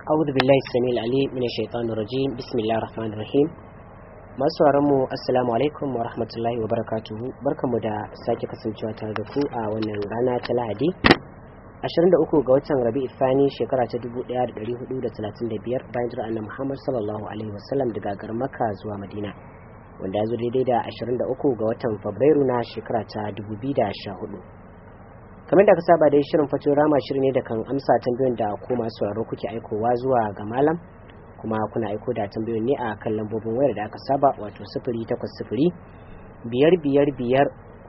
أعوذ بالله السميع العليم من الشيطان الرجيم بسم الله الرحمن الرحيم. masu mu assalamu alaikum wa rahmatullahi wa barakatuhu. Barkamu da sake kasancewa tare da ku a wannan rana ta Lahadi 23 ga watan Rabi'u Thani shekara ta 1435 bayan jira annabi Muhammad sallallahu alaihi wasallam daga garin Makka zuwa Madina, wanda ya zo daidai da 23 ga watan Fabrairu na shekara ta 2014. Kamar da aka saba dai shirin Fatoyin Rahma shiri ne da kan amsa tambayoyin da ku masu sauraro kuke aikowa zuwa ga malam, kuma kuna aiko da tambayoyin ne a kan lambobin wayar da aka saba, wato 080 555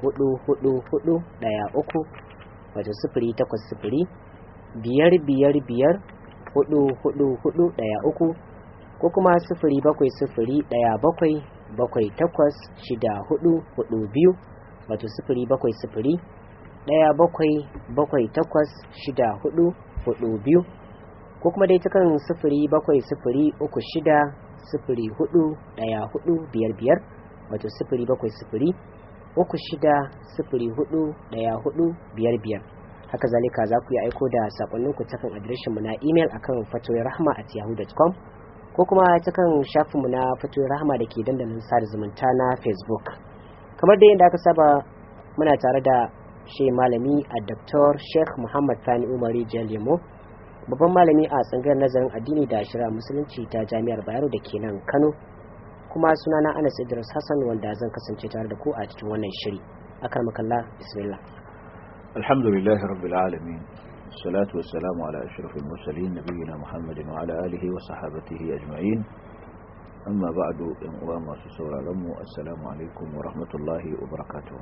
444 wato 080 555 444 ko kuma 070 17786442 wato 070 17786442 ko kuma dai ta kan 07036041455 wato 07036041455. haka zalika za ku yi aiko da sakonninku ta kan adireshinmu na imel akan fatoyirrahma@yahoo.com ko kuma ta kan shafinmu na fatoyirrahma da ke dandalin sada zumunta na Facebook. Kamar da yadda aka saba, muna tare da shi malami a Dr. Sheikh Muhammad Sani Umari Jalemo, babban malami a tsangayar nazarin addini da shari'a musulunci ta Jami'ar Bayero da ke nan Kano, kuma sunana Anas Idris Hassan, wanda zan kasance tare da ku a cikin wannan shiri. Akarmakallah, bismillah. Alhamdulillah rabbil alamin, salatu wassalamu ala ashrafil mursalin nabiyina Muhammadin wa ala alihi wa sahbihi ajma'in. Amma ba'du, in uwa masu sauraron mu, assalamu alaikum wa rahmatullahi wa barakatuh.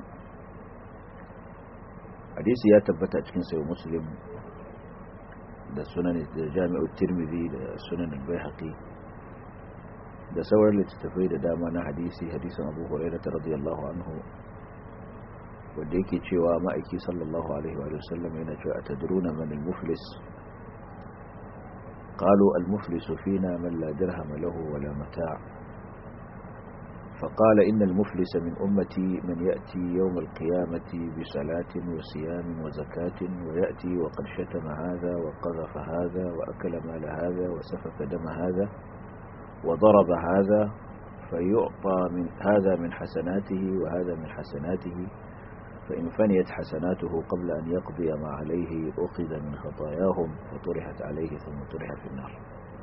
Hadisi ya tabbata cikin sahih Muslim da sunan da Jami'u Tirmidhi da sunan al-Baihaqi da sauran littattafai da dama na hadisin Abu Hurairah radiyallahu anhu, wanda yake cewa ma'aiki sallallahu alaihi wa sallam yana cewa atadruna man al-muflis qalu al-muflis fina man la dirham lahu wala mata' فقال إن المفلس من أمتي من يأتي يوم القيامة بصلاة وصيام وزكاة ويأتي وقد شتم هذا وقذف هذا وأكل مال هذا وسفك دم هذا وضرب هذا فيعطى من هذا من حسناته وهذا من حسناته، فإن فنيت حسناته قبل أن يقضي ما عليه أخذ من خطاياهم فطرحت عليه ثم طرح في النار.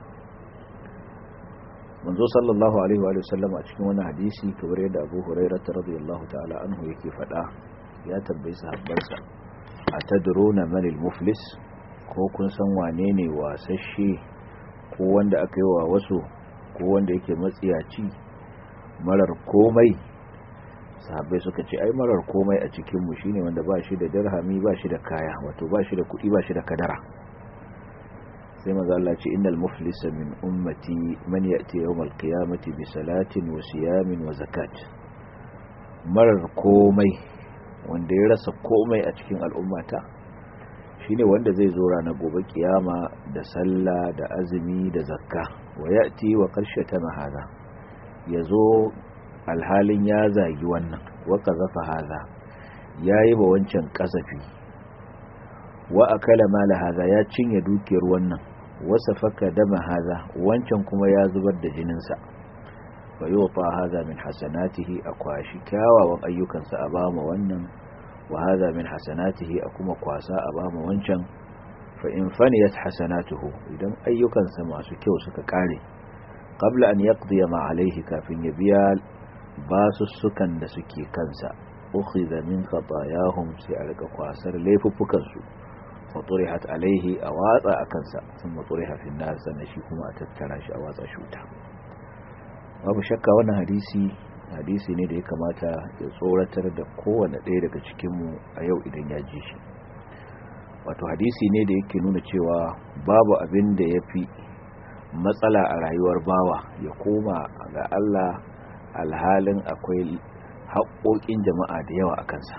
manzo sallallahu alaihi wa sallam a cikin wani hadisi kamar yadda Abu Hurairah radiyallahu ta'ala anhu yake fada, ya tambayi sahabbansa, atadruna man al-muflis, ko kun san wane ne wasashe, ko wanda aka yi wa wasu, ko wanda yake matsiyaci, marar komai? Sahabbai suka ce ai marar komai a cikin mu shine wanda ba shi da dirhami, ba shi da kaya, wato ba shi da kudi, ba shi da kadara. sai maza Allah ce innal muflisa min ummati man ya'ti yawmal qiyamati bi salatin wa siyamin wa zakat. Marar komai, wanda ya rasa komai a cikin al'ummata, shine wanda zai zo ranar gobe kiyama da sallah da azumi da zakka. wa ya'ti wa qarshata hada, yazo alhalin ya zagi wannan, wa qazafa hada, yayi ba wancan kasafi, wa akala mala hada, ya cinye dukiyar wannan, wasa faka dama haza, wancan kuma ya zubar da jininsa. fa yuta haza min hasanatihi, akwashi kyawawan ayyukansa a bama wannan, wa haza min hasanatihi, a kuma kwasa a bama wancan. fa in faniyat hasanatuhu, idan ayyukansa masu kyau suka kare, qabla an yaqdiya ma alaihi, kafin ya biya basussukan da suke kansa, ukhidha min khatayahum, sai a rika kwasar laifuffukansu, faturihat alaihi, a watsa a kansa, sun maturiha fi nar, sannan shi kuma a tattara shi a watsa shuta. Babu shakka wannan hadisi ne da ya kamata ya tsoratar da kowane ɗaya daga cikinmu a yau idan ya ji shi. Wato hadisi ne da yake nuna cewa babu abin da ya fi matsala a rayuwar bawa ya koma ga Allah alhalin akwai haƙoƙin jama'a da yawa a kansa.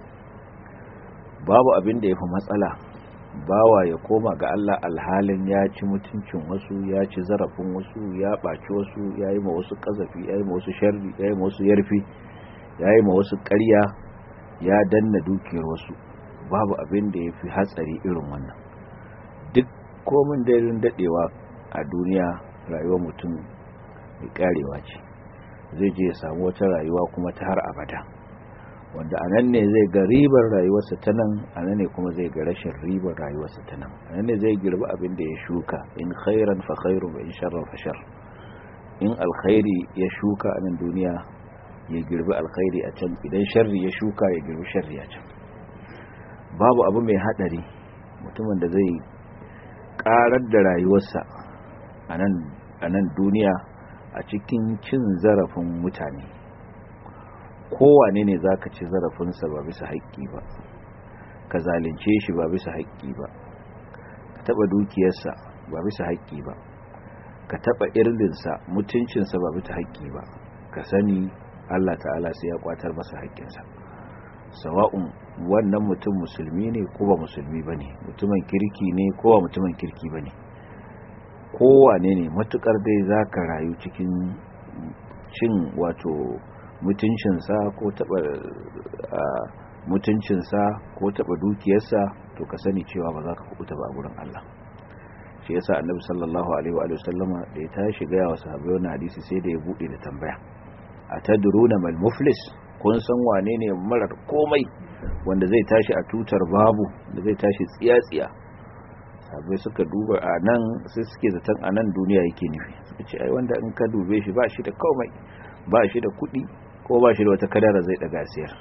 Babu abin da ya fi matsala bawa ya koma ga Allah alhalin ya ci mutuncin wasu, ya ci zarafin wasu, ya ɓaci wasu, ya yi ma wasu ƙazafi, ya yi ma wasu sharri, ya yi ma wasu yarfi, ya yi ma wasu ƙarya, ya danna dukiyar wasu. Babu abin da ya fi hatsari irin wannan. Duk komin dairin daɗewa a duniya rayuwar mutum mai karewa ce, zai je ya samu wata rayuwa kuma ta har abada, wanda a nan ne zai ga ribar rayuwarsa ta nan, a nan ne kuma zai ga rashin ribar rayuwarsa ta nan, a nan ne zai girbi abin da ya shuka, in khairan fa khairu wa in sharran fa shar. In alkhairi ya shuka a nan duniya ya girbi alkhairi a can, idan sharri ya shuka ya girbi sharri a can. Babu abu mai hadari mutumin da zai karar da rayuwarsa a nan duniya a cikin cin zarafin mutane. Kowane ne za ka ci zarafinsa ba bisa haƙƙi ba, ka zalunce shi ba bisa haƙƙi ba, ka taɓa dukiyarsa ba bisa haƙƙi ba, ka taɓa irdinsa mutuncinsa ba bisa haƙƙi ba, ka sani Allah ta'ala sai ya kwatar masa haƙƙinsa. Sawa'un wannan mutum musulmi ne ko ba musulmi ba ne, mutumin kirki ne ko ba mutumin kirki ba ne, kowane ne matukar dai za ka rayu cikin cin wato mutuncinsa ko taɓa mutuncinsa ko taɓa dukiyarsa, to ka sani cewa ba za ka kuɓuta ba a gurin Allah. Shi yasa annabi sallallahu alaihi wa sallama da ya tashi ga yawa sahabbai wannan hadisi sai da ya bude da tambaya, atadruna mal muflis, kun san wane ne marar komai wanda zai tashi a tutar babu, da zai tashi tsiya-tsiya? Sahabbai suka duba a nan, sai suke zaton a nan duniya yake nufi, suka ce ai wanda in ka dube shi ba shi da komai, ba shi da kuɗi ko ba shi da wata kadara zai daga siyar.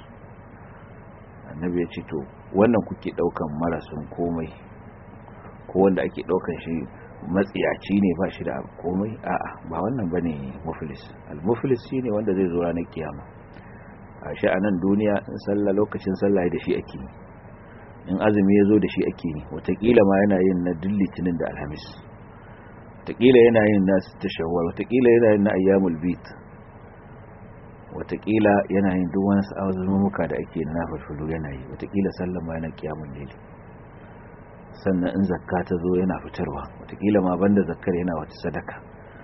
Annabi ya ce to wannan kuke daukan marasun komai, ko wanda ake daukan shi matsiyaci ne ba shi da komai? A'a, ba wannan bane muflis. Al-muflis shine wanda zai zo ranar kiyama. A shi a nan duniya in sallah, lokacin sallah da shi ake, in azumi ya zo da shi ake, watakila ma yana yin na duk litinin da alhamis, watakila yana yin na tashawwal, watakila yana yin na ayyamul bit, watakila yana yin duk wani azumumuka da ake na farfulu yana yi, watakila sallah ma yana kiyamun laili. Sannan in zakka ta zo yana fitarwa, watakila ma banda zakkar yana wata sadaka,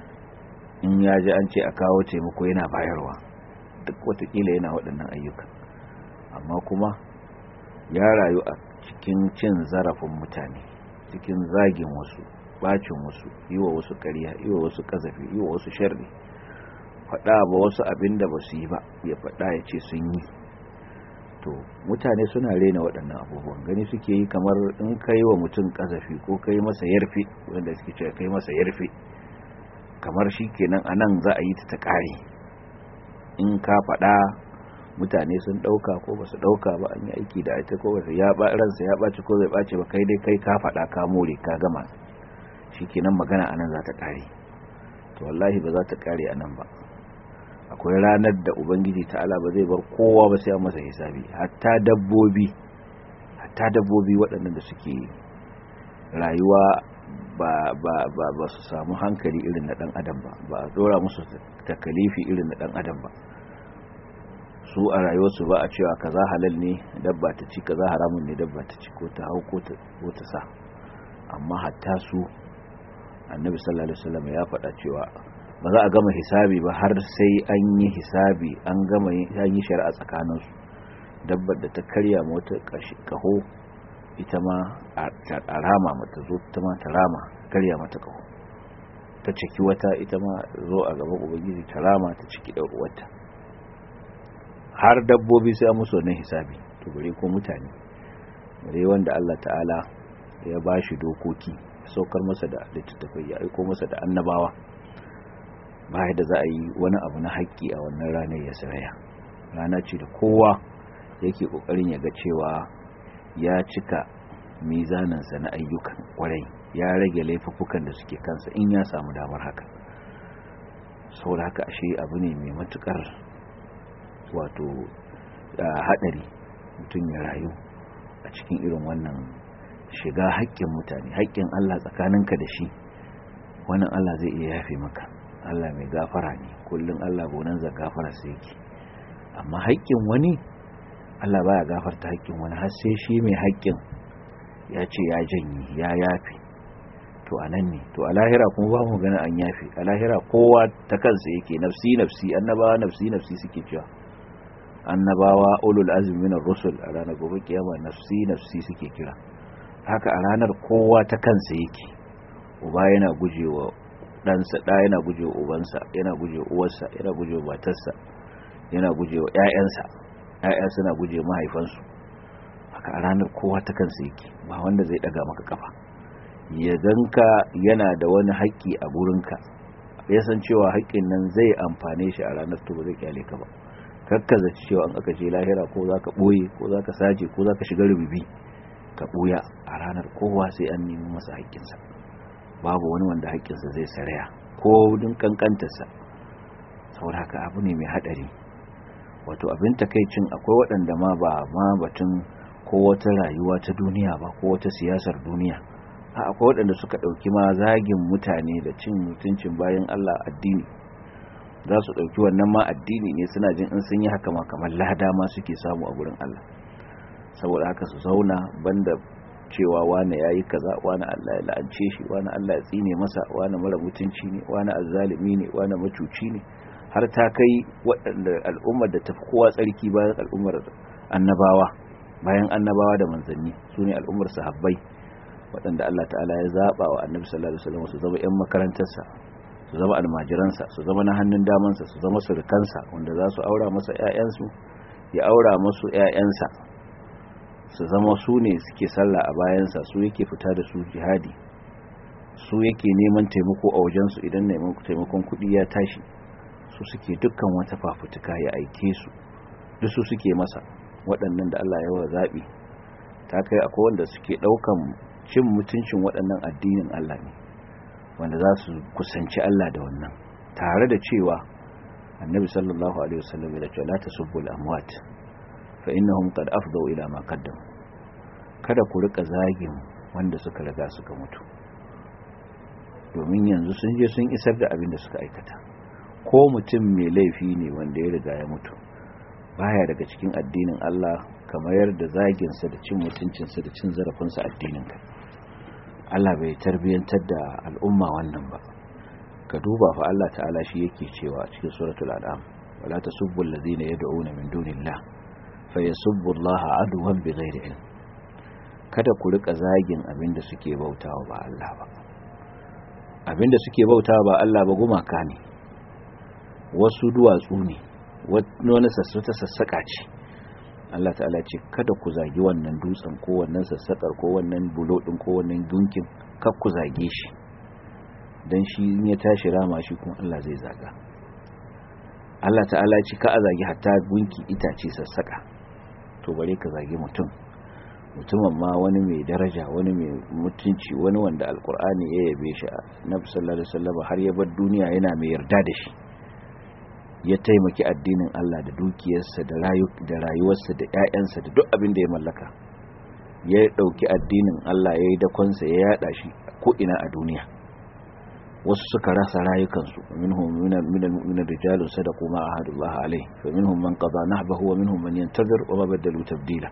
in ya ji an ce a kawo taimako yana bayarwa, duk watakila yana waɗannan ayyuka. Amma kuma ya rayu a cikin cin zarafin mutane, cikin zagin wasu, bacin wasu, yi wa wasu ƙarya, yi wa wasu ƙazafi, yi wa wasu sharri, faɗa ba wasu abin da ba su yi ba ya faɗa ya ce sun yi. To mutane suna rena waɗannan abubuwan, gani suke yi kamar in kai wa mutum ƙazafi ko kai masa yarfe, wanda suke cewa kai masa yarfe, kamar shi kenan a nan za a yi ta ƙare. In ka faɗa mutane sun ɗauka ko ba su ɗauka ba, an yi aiki da ita ko ba su, ransa ya ɓaci ko zai ɓaci ba, kai dai kai ka faɗa ka more ka gama, shi kenan magana a nan za ta ƙare. To wallahi ba za ta ƙare a nan ba. Akwai ranar da Ubangiji ta'ala ba zai bar kowa ba sai an masa hisabi, hatta dabbobi waɗannan da suke rayuwa ba su samu hankali irin na ɗan adam ba a dora musu takalifi irin na ɗan adam ba. Su a rayuwarsu ba a cewa kaza halal ne dabba ta ci, kaza haramun ne dabba ta ci, ko ta hau ko ta sa. Amma hatta su annabi sallallahu alaihi wasallam ya faɗa cewa ba za a gama hisabi ba har sai an yi hisabi, an yi shari'a tsakaninsu. Dabbar da ta karya mota kaho, ita ma a rama mata, zo ta ma ta rama karya mata kaho. Ta ciki wata, ita ma zo a gaban Ubangiji ta rama ta ciki ɗan uwarta. Har dabbobi sai an musu wannan hisabi, to bare ko mutane, bare wanda Allah ta'ala ya ba shi dokoki, saukar masa da littattafai, ya aiko masa da annabawa. Ba da za a yi wani abu na haƙƙi a wannan ranar ya saraya. Rana ce da kowa yake ƙoƙarin ya ga cewa ya cika mizaninsa na ayyukan ƙwarai, ya rage laifuffukan da suke kansa in ya samu damar haka. Saboda haka ashe abu ne mai matuƙar wato haɗari mutum ya rayu a cikin irin wannan shiga haƙƙin mutane, haƙƙin Allah tsakaninka da shi, wannan Allah zai iya yafe maka. Allah mai gafara ne, kullum Allah bonanza gafara sai yake. Amma haƙƙin wani, Allah baya gafarta haƙƙin wani har sai shi mai haƙƙin ya ce ya janye, ya yafe. To anan ne, to a lahira kuma ba mu gani an yafe. A lahira kowa ta kansa yake, nafsi nafsi, annabawa nafsi nafsi suke cewa. Annabawa ulul azmi minar rusul a ranar gobe kiyama nafsi nafsi suke kira. Haka a ranar kowa ta kansa yake. Uba yana gujewa ɗansa ɗa yana gujewa ubansa, yana gujewa uwarsa, yana gujewa matarsa, yana gujewa ƴaƴansa, ƴaƴa suna gujewa mahaifansu. Haka a ranar kowa ta kansa yake, ba wanda zai daga maka kafa. Ya ganka yana da wani haƙƙi a gurinka, ya san cewa haƙƙin nan zai amfane shi a ranar, to ba zai kyale ka ba. Kakkaza cewa an aka je lahira ko zaka boye ko zaka saje ko zaka shiga rububi ka boya. A ranar kowa sai an nemi masa haƙƙinsa, babu wani wanda haƙƙinsa zai saraya ko din kankantarsa. Saboda haka abu ne mai hadari. Wato abin takeicin akwai waɗanda ma ba ma batun ko wata rayuwa ta duniya ba ko wata siyasar duniya, akwai waɗanda suka ɗauki ma zagin mutane da cin mutuncin bayan Allah addini. Za su ɗauki wannan ma addini ne, suna jin in sun yi haka ma kamar lada ma suke samu a gurin Allah. Saboda haka su zauna banda cewa wani ya yi kaza, wani Allah ya la'ance shi, wani Allah ya tsine masa, wani mara mutunci ne, wani azzalimi ne, wani macuci ne, har ta kai waɗanda al'ummar da tafi kowa tsarki bayan al'ummar annabawa, bayan annabawa da manzanni, su ne al'ummar sahabbai, waɗanda Allah ta'ala ya zaɓa wa annabi sallallahu alaihi wasallam su zama 'yan makarantarsa, su zama almajiransa, su zama na hannun damansa, su zama surukansa wanda za su aura masa 'ya'yansu, ya aura musu 'ya'yansa, su zama su ne suke sallah a bayansa, su yake fita da su jihadi, su yake neman taimako a wajensu idan neman taimakon kuɗi ya tashi, su suke dukkan wata fafutuka ya aike su, duk su suke masa. Waɗannan da Allah ya wa zaɓi, ta kai akwai wanda suke ɗaukan cin mutuncin waɗannan addinin Allah ne, wanda za su kusanci Allah da wannan, tare da cewa annabi sallallahu alaihi wasallam ya ce la tasubbul amwat fa innahum qad afdau ila ma qaddamu. Kada ku rika zagin wanda suka riga suka mutu, domin yanzu sun je sun isar da abin da suka aikata. Ko mutum mai laifi ne wanda ya riga ya mutu, baya daga cikin addinin Allah kamar yadda zaginsa da cin mutuncinsa da cin zarafinsa addininka. Allah bai tarbiyantar da al'umma wannan ba. Ka duba fa Allah ta'ala shi yake cewa a cikin suratul an'am, wala tasubbu allazina yad'una min dunillah fayasubbu allaha adwan bighairi ilm. Kada ku rika zagin abinda suke bautawa ba Allah ba. Abinda suke bautawa ba Allah ba gumaka ne, wasu duwatsu ne, wani sassaka ce. Allah ta'ala ce kada ku zagi wannan dutsen ko wannan sassakar ko wannan bulo din ko wannan gunkin, kar ku zage shi, dan shi in ya tashi rama shi kuma Allah zai zaga. Allah ta'ala ce ka a zagi hatta gunki, itace, sassaka, to bare ka zagi mutumin ma wani mai daraja, wani mai mutunci, wani wanda alkur'ani ya yabe shi, Nabi sallallahu alaihi wasallam har ya bar duniya yana mai yarda da shi, ya taimaki addinin Allah da dukiyarsa da rayuwarsa da ƴaƴansa da duk abin da ya mallaka, ya dauki addinin Allah ya yi dakonsa, ya yada shi ko ina a duniya. Wasu suka rasa rayukansu, minhum minal mu'minina rijalun sadaqu ma ahadullah alayhi fa minhum man qada nahbahu wa minhum man yantazir wa ma badalu tabdila.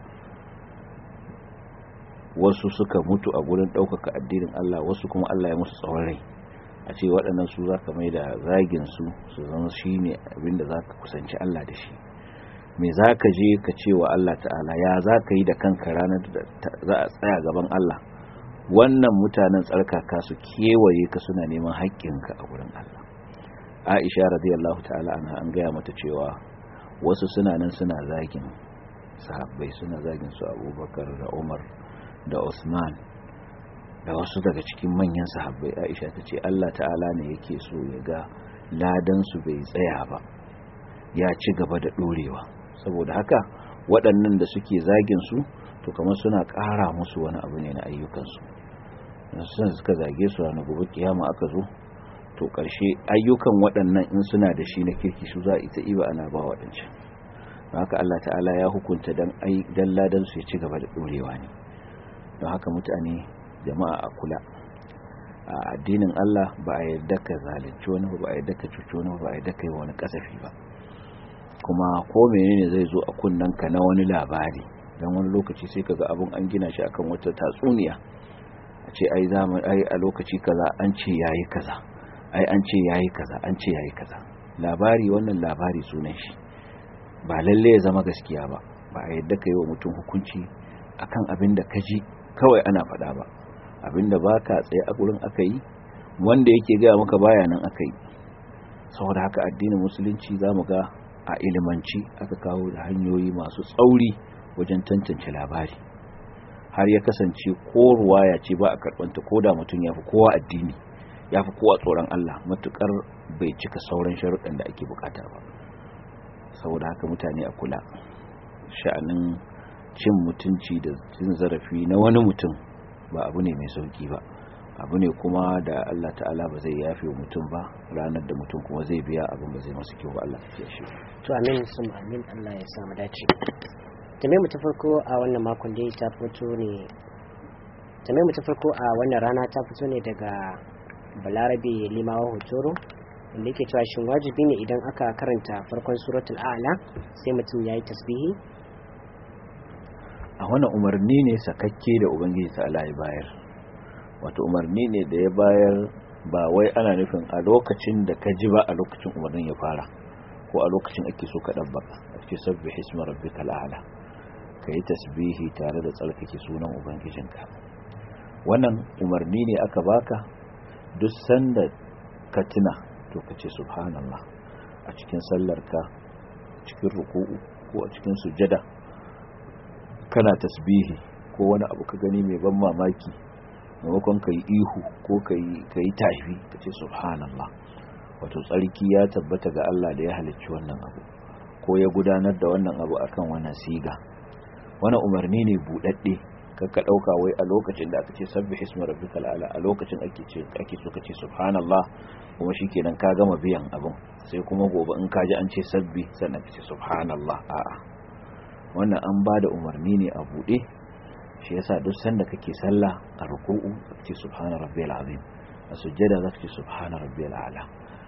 Wasu suka mutu a gurin daukaka addinin Allah, wasu kuma Allah ya musu tsawon rai. A ce waɗannan su za ka mai da zaginsu su zama shi ne abinda za ka kusanci Allah da shi. Me za ka je ka ce wa Allah ta'ala, ya za ka yi da kanka ranar da za a tsaya gaban Allah, wannan mutanen tsarkaka su kewaye ka suna neman haƙƙinka a gurin Allah. Aisha radiyallahu ta'ala anha an gaya mata cewa wasu suna nan suna zagin sahabbai, suna zagin su Abubakar da Umar da Usman da wasu daga cikin manyan sahabbai. Aisha ta ce Allah ta'ala ne yake so ya ga ladansu bai tsaya ba, ya ci gaba da ɗorewa. Saboda haka waɗannan da suke zagin su, to kamar suna ƙara musu wani abu ne na ayyukansu. Sun suka zage su ranar gobe kiyama aka zo, to ƙarshe ayyukan waɗannan in suna da shi na kirki su za a ita iba ana ba waɗancan. Haka Allah ta'ala ya hukunta dan ladansu ya ci gaba da ɗorewa ne. Don haka mutane, jama'a, a kula. A addinin Allah ba a yarda ka zalunci wani ba a yarda ka cuci wani ba a yarda ka yi wani kasafi ba. Kuma ko menene zai zo a kunnanka na wani labari, dan wani lokaci sai kaga abun an gina shi akan wata tatsuniya, a ce ai a lokaci kaza an ce yayi kaza, ai an ce yayi kaza, an ce yayi kaza. Labari, wannan labari sunan shi, ba lalle ya zama gaskiya ba. Ba a yarda ka yi wa mutum hukunci akan abin da ka ji kawai ana faɗa ba, abinda ba ka tsaye a gurin aka yi wanda yake gaya maka baya nan aka yi. Saboda haka addinin musulunci za mu ga a ilimanci aka kawo da hanyoyi masu tsauri wajen tantance labari, har ya kasance ko ruwaya ce ba a karɓanta ko da mutum ya fi kowa addini, ya fi kowa tsoron Allah, matukar bai cika sauran sharuɗan da ake bukata ba. Saboda haka mutane a kula, sha'anin cin mutunci da cin zarafi na wani mutum ba abu ne mai sauki ba, abu ne kuma da Allah ta'ala ba zai yafe mutum ba, ranar da mutum kuma zai biya abin ba zai masu kyau ba. Allah ya shi. To amin sun amin, Allah ya sa mu dace. Tambayar mu ta farko a wannan makon dai ta fito ne, tambayar mu ta farko a wannan rana ta fito ne daga Balarabe Limawa Hotoro, wanda yake cewa shin wajibi ne idan aka karanta farkon suratul A'la sai mutum yayi tasbihi? A wannan umarni ne sakakke da Ubangiji ta'ala ya bayar, wato umarni ne da ya bayar, ba wai ana nufin a lokacin da ka ji ba, a lokacin umarnin ya fara, ko a lokacin ake so ka dabbaka. Ake sabbih isma rabbikal a'la, kai tasbihi tare da tsarkake sunan ubangijinka. Wannan umarni ne aka baka, duk sanda ka tuna to ka ce subhanallah a cikin sallarka, cikin ruku'u ko a cikin sujjada, kana tasbihi ko wani abu ka gani mai ban mamaki, maimakon ka yi ihu ko ka yi tafi, ka ce subhanallah, wato tsarki ya tabbata ga Allah da ya halicci wannan abu ko ya gudanar da wannan abu akan wannan siga. Wannan umarni ne buɗaɗɗe, kakka ɗauka wai a lokacin da aka ce sabbih isma rabbikal a'la a lokacin ake so ka ce subhanallah kuma shikenan ka gama biyan abin, sai kuma gobe in ka ji an ce sabbi sannan ka ce subhanallah. A'a, wannan an ba da umarni ne a buɗe. Shi yasa duk sanda kake sallah a ruku'u zaka ce subhana rabbiyal azim, a sujjada zaka ce subhana rabbiyal a'la.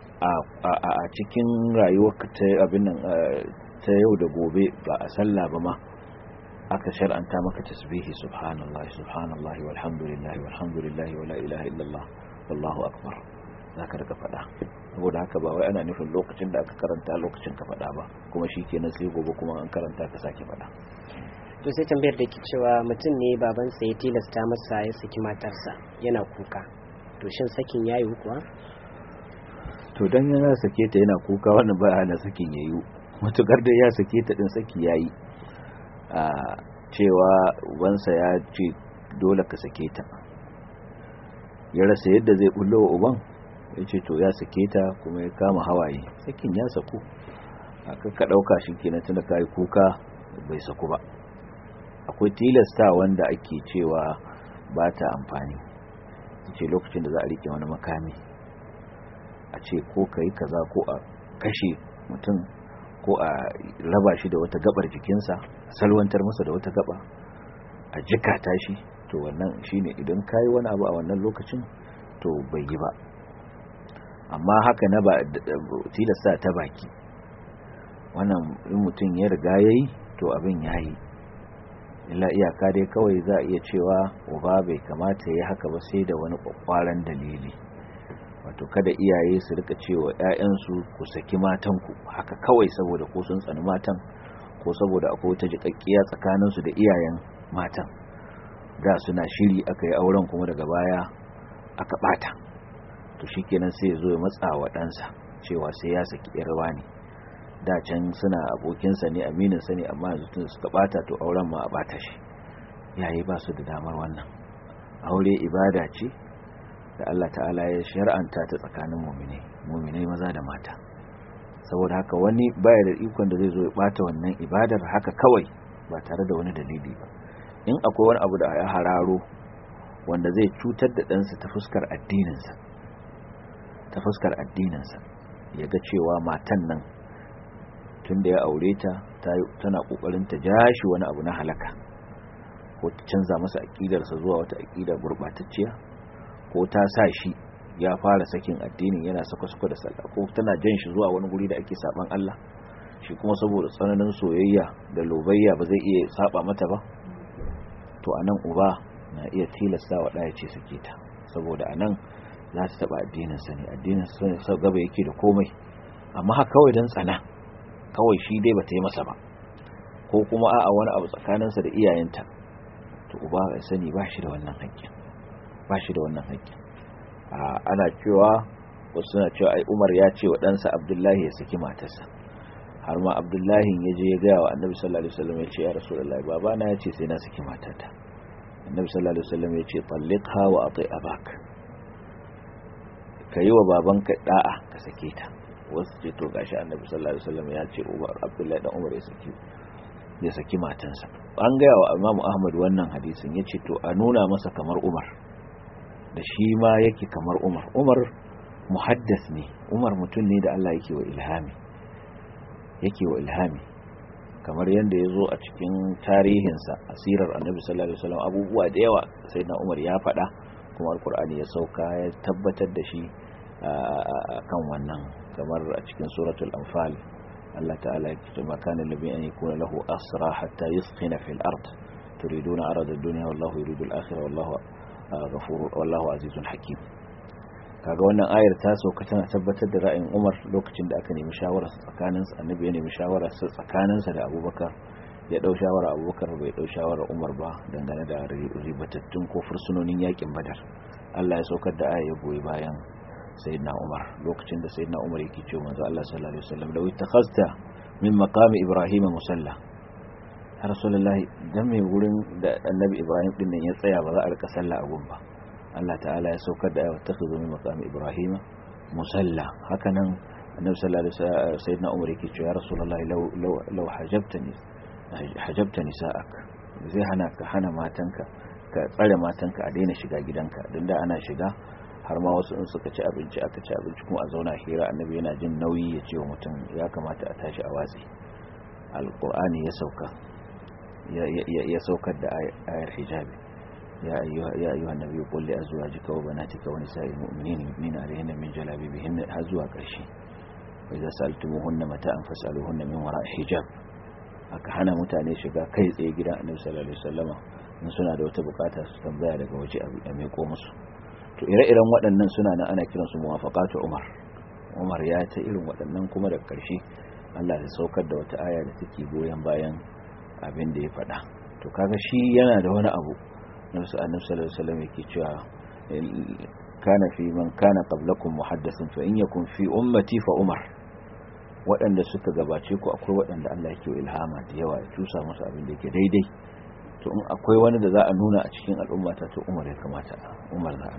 A cikin rayuwarka ta abin nan ta yau da gobe, ba a sallah ba ma, aka shar'anta maka tasbihi subhanallahi subhanallahi walhamdulillahi walhamdulillahi wala ilaha illallah wallahu akbar, zaka rika faɗa. Saboda haka ba wai ana nufin lokacin da aka karanta lokacin ka faɗa ba, kuma shikenan sai gobe kuma an karanta ka sake faɗa. To sai tambayar da ke cewa mutum ne babansa ya tilasta masa ya saki matarsa yana kuka, to shin sakin yayi kuwa? To dan yana sake ta yana kuka, wannan ba hana sakin yayi, matukar da ya sake ta din saki yayi. A cewa ubansa ya ce dole ka sake ta, ya rasa yadda zai bullo wa uban, ya ce to ya sake ta kuma ya kama hawaye, sakin ya saku. Aka ka dauka shi kenan tunda kai kuka bai saku ba. Akwai tilasta wanda ake cewa ba ta amfani, ce lokacin da za a rike wani makami, a ce ko kai kaza ko a kashe mutum ko a raba shi da wata gabar jikinsa, a salwantar masa da wata gaba, a jikata shi, to wannan shine idan kayi wani abu a wannan lokacin to bai yi ba. Amma haka na ba tilasta ta baki, wannan in mutum ya riga yayi to abin yayi, illa iyaka dai kawai za a iya cewa uba bai kamata ya haka ba sai da wani kwakwaran dalili. Wato kada iyaye su rika cewa ƴaƴansu ku saki matanku haka kawai saboda ko sun tsani matan, ko saboda akwai wata jiƙaƙƙiya tsakaninsu da iyayen matan, da suna shiri aka yi auren kuma daga baya aka bata, to shikenan sai ya zo ya matsa wa ɗansa cewa sai ya saki ƴar wani, da can suna abokinsa ne, amininsa ne, amma yanzu tun suka bata to auren ma a bata shi. Yayi ba su da damar wannan. Aure ibada ce da Allah ta'ala ya shar'anta ta tsakanin mu'minai maza da mata. Saboda haka wani baya da ikon da zai zo ya bata wannan ibadar haka kawai ba tare da wani dalili ba. In akwai wani abu da ya hararo wanda zai cutar da ɗansa ta fuskar addininsa, ya ga cewa matan nan tun da ya aure ta tana kokarin ta jashi wani abu na halaka, ko ta canza masa aqidarsa zuwa wata aqida gurbatacciya, ko ta sa shi ya fara sakin addinin yana sako da sallah, ko tana jan shi zuwa wani guri da ake saban Allah, shi kuma saboda tsananin soyayya da lobayya ba zai iya saba mata ba, to anan uba na iya tilasta wa ɗaya ce sake ta, saboda anan za ta taba addininsa ne, addininsa sau gaba yake da komai. Amma haka kawai don tsana, kawai shi dai bata yi masa ba, ko kuma a'a wani abu tsakaninsa da iyayenta, to uba ya sani ba shi da wannan haƙƙin. ana cewa wasu suna cewa ai Umar ya ce wa ɗansa Abdullahi ya saki matarsa, har ma Abdullahi ya je ya gaya wa Annabi sallallahu alaihi wasallam ya ce ya Rasulullahi babana ya ce sai na saki matata. Annabi sallallahu alaihi wasallam ya ce talliqha wa ati abak, kai wa babanka da'a ka sake ta. Wasu ce to gashi Annabi sallallahu alaihi wasallam ya ce Abdullahi dan Umar ya saki matansa. An gaya wa Imam Ahmad wannan hadisin, ya ce to a nuna masa kamar Umar, da shi ma yake kamar Umar. Umar muhaddas ne, Umar mutum ne da Allah yake wa ilhami, kamar yadda ya zo a cikin tarihinsa asirar Annabi sallallahu alaihi wasallam abubuwa da yawa sai na Umar ya faɗa, kuma alkur'ani ya sauka ya tabbatar da shi kan wannan, kamar a cikin suratul anfal Allah ta'ala ya ce makana nabi an yakuna lahu asra hatta yuskhina fil ard turiduna arada ad-dunya wallahu yuridu al-akhirah wallahu ghafurur wallahu azizun hakim. Kaga wannan ayar ta sauka tana tabbatar da ra'ayin Umar lokacin da aka nemi shawara tsakaninsa, annabi ya nemi shawara tsakaninsa da Abubakar, ya dau shawara Abubakar bai dau shawara Umar ba dangane da ribatattun ko fursunonin yakin Badar. Allah ya saukar da ayar ya goyi bayan sayyidina Umar lokacin da sayyidina Umar yake cewa manzo Allah sallallahu alaihi wasallam law ittakhazta min maqami Ibrahim musalla, ya Rasulullahi dan mai gurin da annabi Ibrahim din nan ya tsaya ba za a rika sallah a gun ba. Allah ta'ala ya saukar da ayatul takhudhu min maqami Ibrahim musalla. Hakanan annabi sallallahu alaihi wasallam sayyidina Umar yake cewa ya Rasulullahi law hajabtani sa'ak, zai hana matanka, ka tsare matanka a daina shiga gidanka, dan da ana shiga har ma wasu in suka ci abinci aka ci abinci kuma a zauna hira, annabi yana jin nauyi ya ce wa mutum ya kamata a tashi a watsi. Alqur'ani ya sauka ya saukar da ayar hijabi, ya ayyuha nabiyyu qul li azwajika wa banatika wa nisa'il mu'minina yudnina 'alayhinna min jalabibihinna har zuwa ƙarshe. wa idza sa'altumuhunna mata'an fas'aluhunna min wara'i hijab. aka hana mutane shiga kai tsaye gidan annabi sallallahu alaihi wasallama in suna da wata bukata su tambaya daga waje a meko musu. To ire-iren waɗannan suna nan ana kiransu muwafaqatu Umar ya ta irin waɗannan, kuma da ƙarshe Allah ya saukar da wata aya da take goyen bayan abin da ya faɗa. To kaga shi yana da wani abu na annabi sallallahu alaihi wasallam yake cewa kana fi man kana qablakum muhaddathun fa in yakun fi ummati fa Umar. Waɗanda suka gabace ku akwai waɗanda Allah yake ilhama da yawa ya tusa musu abin da yake daidai. To in akwai wani da za a nuna a cikin al'ummata to Umar ya kamata, Umar za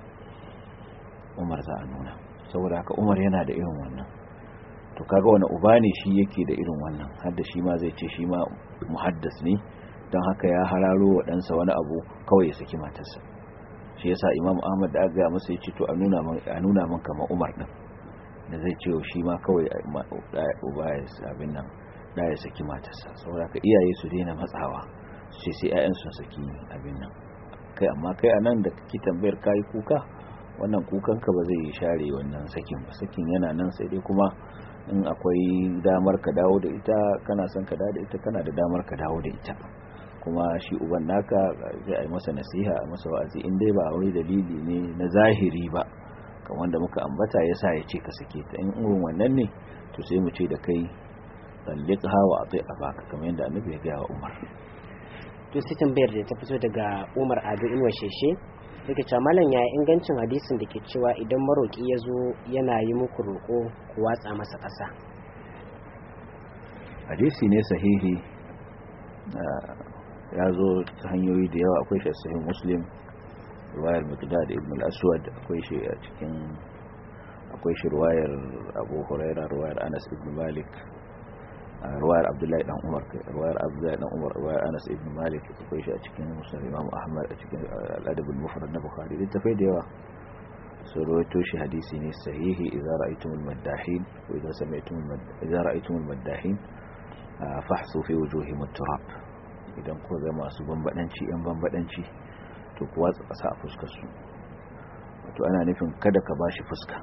a nuna saboda haka Umar yana da irin wannan. To kaga wani uba ne shi yake da irin wannan, har da shi ma zai ce shi ma muhaddas ne, don haka ya hararo wa ɗansa wani abu kawai ya saki matarsa. Shi yasa Imam Ahmad da aka ga masa yace to a nuna min kamar Umar din da zai ce shi ma kawai uba ya abin nan da ya saki matarsa. Saboda haka iyaye su daina matsawa sai 'ya'yan sun saki abin nan kai, amma kai anan da kake tambayar kai kuka, wannan kukanka ba zai share wannan sakin ba. Sakin yana nan, sai dai kuma in akwai damar ka dawo da ita, kana son ka dawo da ita, kana da damar ka dawo da ita. Kuma shi uban naka zai yi masa nasiha, a masa wa'azi, in dai ba wai dalili ne na zahiri ba kan wanda muka ambata yasa ya ce ka sake ta. In irin wannan ne to sai mu ce da kai talliqha wa ati abaka, kamar yadda annabi ya ga wa Umar. To sai tambayar da ta fito daga Umar Ado Inuwa Sheshe yake cewa malam ya ingancin hadisin da ke cewa idan maroki ya zo yana yi muku roƙo ku watsa masa ƙasa. Hadisi ne sahihi, ya zo ta hanyoyi da yawa. Akwai shi sahih Muslim, riwayar Miqdad ibn al-Aswad, akwai shi a cikin, akwai shi riwayar Abu Hurairah, riwayar Anas ibn Malik, riwayar Abdullahi dan Umar, riwayar Anas ibn Malik, akwai shi a cikin Musnad Imam Ahmad, a cikin al-Adab al-Mufrad na Bukhari. Da tafai da yawa so rawaito shi hadisi ne sahihi. idza ra'aytumul maddahin wa idza ra'aytumul maddahin fahsu fi wujuhihim at-turab. Idan ku ga masu bambadanci, yan bambadanci, to ku watsa ƙasa a fuskar su. Wato ana nufin kada ka bashi fuska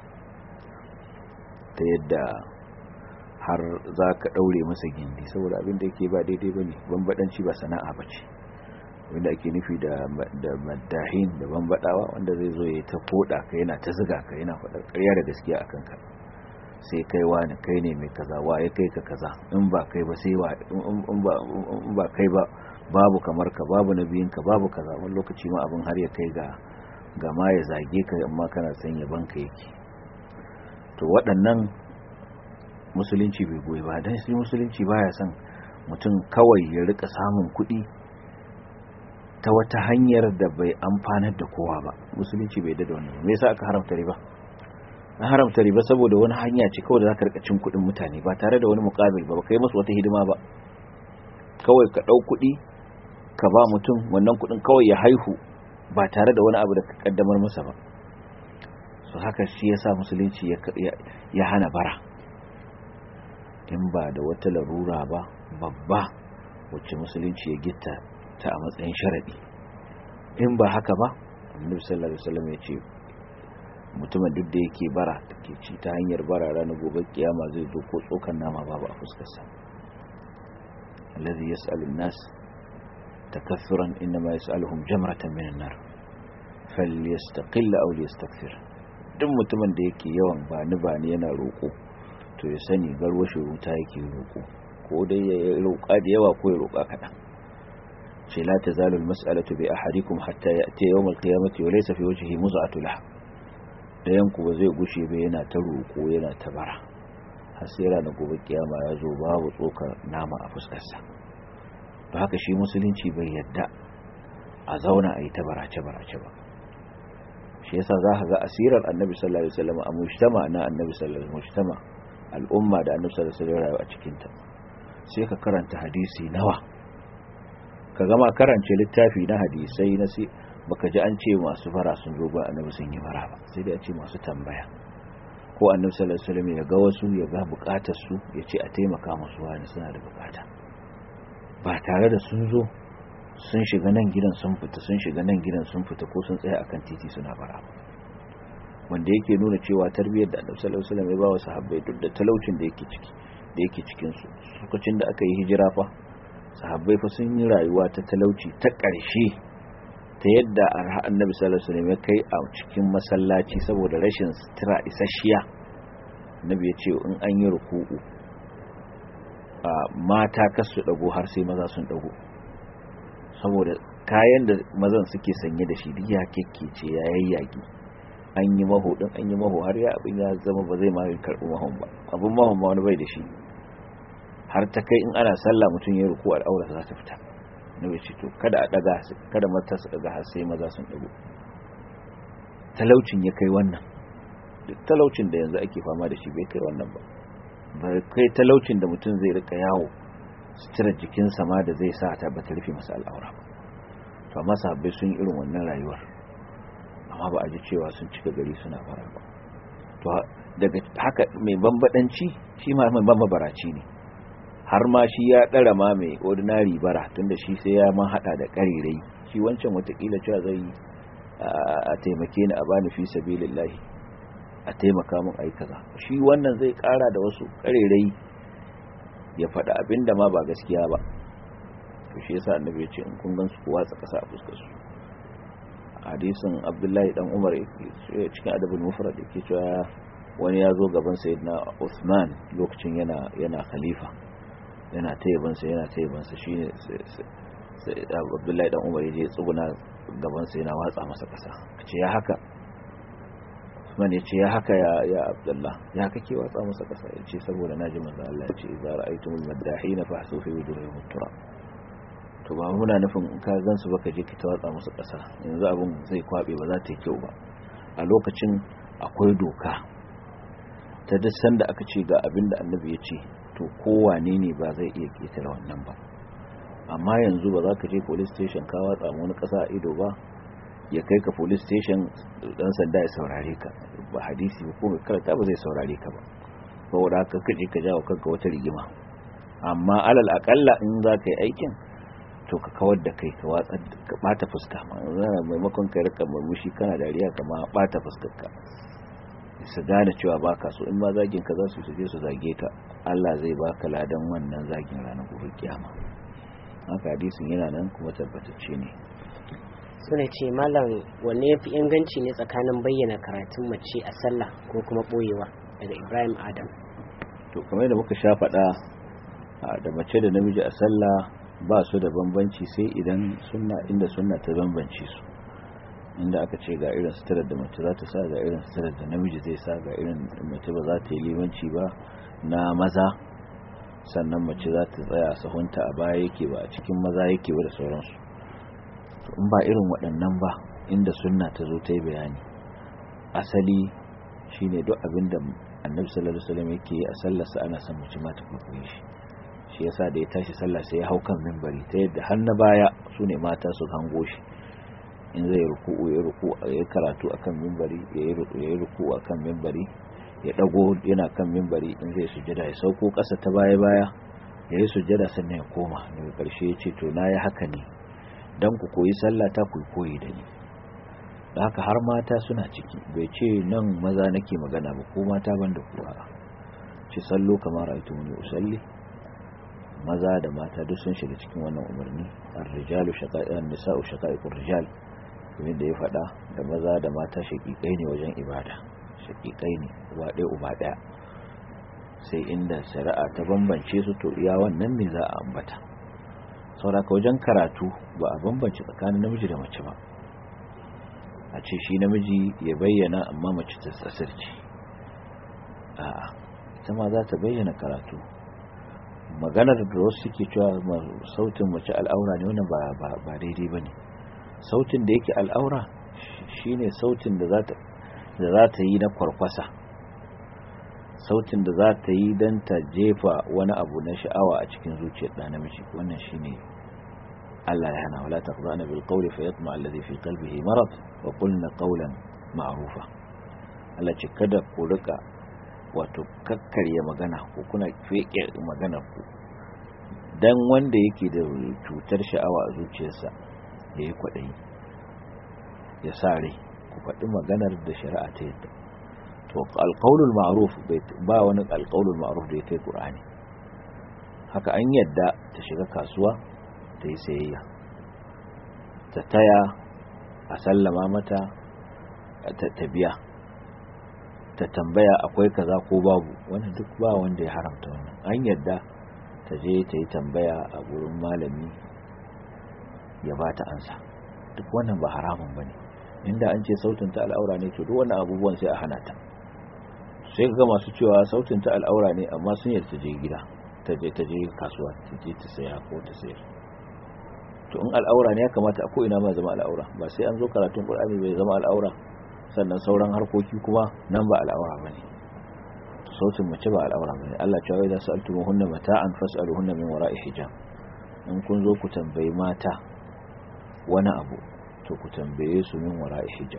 ta yadda har za ka ɗaure masa gindi, saboda abin da yake ba daidai ba ne. Bambadanci ba sana'a ba ce. wanda ake nufi da maddahin da bambaɗawa, wanda zai zo ya ta foda ka, yana ta ziga ka, yana faɗar ƙarya da gaskiya akan ka. sai kai wani kai ne mai kaza, wa ya kai ka kaza, in ba kai ba sai wa, in ba kai ba babu kamar ka, babu nabiyin ka, babu kaza. wani lokaci ma abin har ya kai ga gama ya zage ka amma kana san yabanka yake. To waɗannan musulunci bai goyi ba, dan shi musulunci baya son mutum kawai ya rika samun kuɗi ta wata hanyar da bai amfanar da kowa ba. Musulunci bai da wannan. Me yasa aka haramta riba? An haramta riba saboda wani hanya ce kawai da zaka rika cin kuɗin mutane ba tare da wani muƙabil ba, kai musu wata hidima ba. Kawai ka ɗau kuɗi ka ba mutum, wannan kuɗin kawai ya haihu ba tare da wani abu da ka kaddamar masa ba. So haka shi yasa musulunci ya hana bara, in ba da wata larura ba babba wacce musulunci ya gitta ta a matsayin sharadi. In ba haka ba, annabi sallallahu alaihi wasallam ya ce mutumin duk da yake bara take ci ta hanyar bara ranar gobe kiyama zai zo ko tsokan nama babu a fuskarsa. alladhi yas'alu an-nas takathuran inma yas'aluhum jamratan min an-nar falyastaqill aw liyastakthir. duk mutumin da yake yawan bani yana roko, to ya sani garwashin wuta yake roko, ko dai ya roka da yawa ko ya roka kadan. ce la tazalu al-mas'alatu bi ahadikum hatta ya'ti yawm al-qiyamati wa laysa fi wajhihi muz'atu lah. dayan ku ba zai gushe ba yana ta roko yana ta bara har sai ranar gobe kiyama ya zo babu tsokar nama a fuskarsa. to haka shi musulunci bai yadda a zauna a yi ta barace ba. shi yasa za ka ga asirar annabi sallallahu alaihi wasallam a mujtama na annabi sallallahu alaihi wasallam, al'umma da annabi sallallahu alaihi wasallam a cikin ta. sai ka karanta hadisi nawa, ka gama karance littafi na hadisai na sai baka ji an ce masu bara sun zo ba annabi sun yi bara ba, sai dai a ce masu tambaya, ko annabi sallallahu alaihi wasallam ya ga wasu ya ga bukatar su ya ce a taimaka musu wani suna da bukata, ba tare da sun zo sun shiga nan gidan sun fita sun shiga nan gidan sun fita ko sun tsaya akan titi suna bara. wanda yake nuna cewa tarbiyyar da annabi sallallahu alaihi wasallam ya ba wa sahabbai duk da talaucin da yake cikin su, lokacin da aka yi hijira fa sahabbai fa sun yi rayuwa ta talauci ta ƙarshe, ta yadda annabi sallallahu alaihi wasallam ya kai a cikin masallaci saboda rashin sutura isasshiya. annabi ya ce in an yi ruku'u mata kasu dago har sai maza sun dago, saboda kayan da mazan suke sanye da shi duk ya kekkece ya yayyage, an yi maho har ya abin ya zama ba zai ma karɓi mahon ba, abin mahon ma wani bai da shi, har ta kai in ana sallah mutum ya ruku al'aura za ta fita. nabi ce to kada a daga, kada mata su daga har sai maza sun dago. talaucin ya kai wannan, duk talaucin da yanzu ake fama da shi bai kai wannan ba. bai kai talaucin da mutum zai rika yawo sutura jikinsa ma da zai sa ta bata rufe masa al'aura ba. to amma sahabbai sun yi irin wannan rayuwar, amma ba a ji cewa sun cika gari suna bara ba. to daga haka mai bambadanci shi ma mai bambaraci ne, har ma shi ya dara ma mai ordinary bara, tunda shi sai ya ma hada da karirai. shi wancan watakila cewa zai a taimake ni a bani fi sabilillahi, a taimaka mun ai kaza. shi wannan zai kara da wasu karirai ya faɗa abinda ma ba gaskiya ba. to shi yasa annabi ya ce in kun gan su ku watsa kasa a fuskar su. hadisin Abdullahi dan Umar cikin Adabul Mufrad yake cewa wani ya zo gaban Sayyidina Uthman lokacin yana khalifa, yana tayyabansa shine sai Abdullahi dan Umar yaje tsuguna gaban sa yana watsa masa kasa. kace ya haka? Uthman yace ya haka ya Abdullah, ya kake watsa masa kasa? yace saboda naji manzo Allah yace idza ra'aytumul maddahina fahsu fi wujuhihim turab. to ba muna nufin in ka gansu baka je ki ta watsa musu kasa, yanzu abun zai kwabe ba za ta yi kyau ba. a lokacin akwai doka ta duk sanda aka ce ga abin da annabi ya ce, to kowane ne ba zai iya ketare wannan ba. amma yanzu ba za ka je police station ka watsa wani kasa a ido ba, ya kai ka police station dan sanda ya saurare ka, ba hadisi ba ko karanta ba zai saurare ka ba, saboda haka kaje ka jawo kanka wata rigima. amma alal akalla in za ka yi aikin to ka kawar da kai, ka watsar ka bata fuska, maimakon ka rika murmushi kana dariya kama bata fuskar ka, su gane cewa baka so. in ma zagin ka za su je su zage ka, Allah zai baka ladan wannan zagin ranar gobe kiyama. haka hadisin yana nan kuma tabbatacce ne. suna ce malam wanne yafi inganci ne tsakanin bayyana karatun mace a sallah ko kuma boyewa? daga Ibrahim Adam. to kamar da muka sha faɗa, da mace da namiji a sallah ba su da bambanci, sai idan inda sunna ta bambance su. inda aka ce ga irin suturar da mace za ta sa, ga irin suturar da namiji zai sa, ga irin mace ba za ta yi limanci ba na maza, sannan mace za ta tsaya sahunta a baya yake ba a cikin maza yake ba da sauransu. in ba irin waɗannan ba, inda sunna ta zo ta yi bayani, asali shine duk abin da annabi sallallahu alaihi wasallam yake yi a sallarsa ana son mace ma ta kwaikwaye shi yasa da ya tashi sallah sai ya hau kan minbari ta yadda har na baya su ne mata su hango shi in zai ruku'u ya ruku ya karatu akan minbari, ya yi ruku'u akan minbari, ya dago yana kan minbari, in zai sujjada ya sauko ƙasa ta baya ya yi sujjada sannan ya koma. daga ƙarshe ya ce to na yi haka ne dan ku koyi sallah ta ku koyi da ni. da haka har mata suna ciki, bai ce nan maza nake magana ba ko mata banda kuwa, ce sallo kamar ra'aytumuni usalli. maza da mata duk sun shiga cikin wannan umarni. ar-rijalu shaqa'an nisa'u shaqa'iqur rijal, kuma da ya faɗa da maza da mata shaqiqai ne wajen ibada, shaqiqai ne uba ɗaya uba ɗaya, sai inda shari'a ta bambance su to iya wannan ne za a ambata. saboda wajen karatu ba a bambance tsakanin namiji da mace ba, a ce shi namiji ya bayyana amma mace ta asirce. a'a, ita ma za ta bayyana karatu. maganar da wasu suke cewa sautin mace al'aura ne, wannan ba daidai bane. sautin da yake al'aura shine sautin da za ta yi na kwarkwasa, sautin da za ta yi don ta jefa wani abu na sha'awa a cikin zuciyar ɗa namiji. wannan shine Allah ya hana, wala taqdana bil qawli fa yatma alladhi fi qalbihi marad wa qulna qawlan ma'rufa. Allah ce kada ku rika wato kakkarya magana ko kuna feke maganar ku dan wanda yake da cutar sha'awa a zuciyarsa yayi kwadayi ya sare. ku faɗi maganar da shari'a ta yadda. to alqaulul ma'ruf ba wani alqaulul ma'ruf da yake Qur'ani. haka an yadda ta shiga kasuwa ta yi sayayya, ta taya a sallama mata ta biya, ta tambaya akwai kaza ko babu, wannan duk ba wanda ya haramta wannan. an yadda ta je ta yi tambaya a gurin malami ya ba ta ansa, duk wannan ba haramun bane. inda an ce sautin ta al'aura ne to duk wannan abubuwan sai a hana ta. sai ga masu cewa sautin ta al'aura ne amma sun yarda ta je gida, ta je kasuwa, ta je ta saya ko ta sayar. to in al'aura ne ya kamata a ko ina ma zama al'aura, ba sai an zo karatun Qur'ani bai zama al'aura sannan sauran harkoki kuma nan ba al'aura bane. sautin mace ba al'aura bane. Allah ya ce da sa'altumuhunna mata'an fas'aluhunna min wara'i hijab. in kun zo ku tambayi mata wani abu to ku tambaye su min wara'i hijab,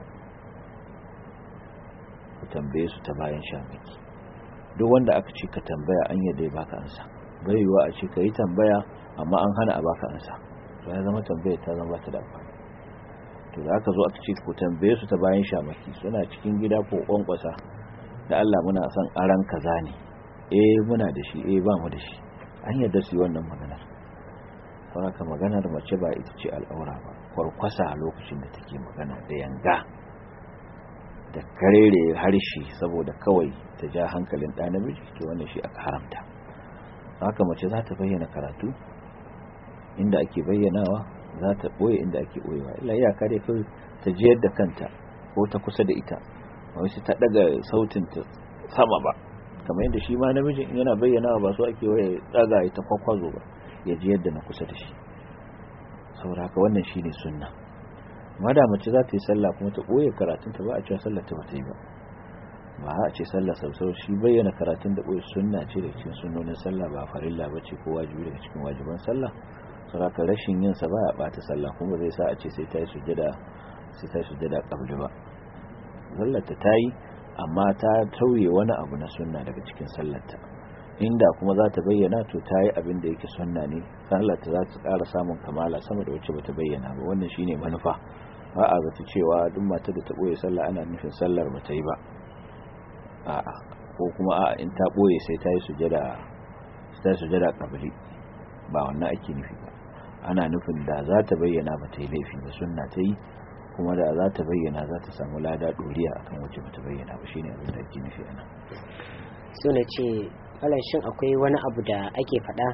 ku tambaye su ta bayan shamaki. duk wanda aka ce ka tambaya an yadda ya baka ansa. bai yiwa a ce ka yi tambaya amma an hana a baka ansa, to ya zama tambaya ta zama ta da amfani. to da aka zo aka ce ku tambaye su ta bayan shamaki, suna cikin gida ko kwankwasa, da Allah muna son aran kaza ne, muna da shi, ba mu da shi, an yadda su yi wannan maganar. saboda maganar mace ba ita ce al'aura ba. kwarkwasa lokacin da take magana da yanga da karere harshe saboda kawai ta ja hankalin ɗa namiji, to wannan shi aka haramta. haka mace za ta bayyana karatu inda ake bayyanawa, za ta ɓoye inda ake ɓoyewa. illa iyaka dai kawai ta jiyar da kanta ko ta kusa da ita, ba wasu ta daga sautin ta sama ba, kamar yadda shi ma namijin yana bayyanawa ba so ake waye daga ita kwakwazo ba, ya jiyar da na kusa da shi. saboda haka wannan shine sunna. mada mace za ta yi sallah kuma ta ɓoye karatunta, ba a cewa sallar ta ba ta yi ba. ba a ce sallah sau shi bayyana karatun da ɓoye sunna ce da cikin sunnonin sallah, ba farilla ba ce ko wajibi daga cikin wajiban sallah. saboda rashin yin sa ba ya bata sallah, kuma zai sa a ce sai ta yi sujjada qabli ba. sallar ta yi amma ta tauye wani abu na sunna daga cikin sallarta. inda kuma za ta bayyana to ta yi abin da yake sunna ne, sallarta za ta ƙara samun kamala sama da wacce ba ta bayyana ba. wannan shine manufa. ba a zata cewa duk mata da ta ɓoye sallah ana nufin sallar ba ta yi ba. a'a, ko kuma a'a in ta ɓoye sai ta yi sujjada qabli, ba wannan ake nufi ba. ana nufin da za ta bayyana ba ta yi laifi ba, sunna ta yi, kuma da za ta bayyana za ta samu lada doriya akan wacce ba ta bayyana ba. shine abin da ake nufi ana. so na ce Allah, shin akwai wani abu da ake faɗa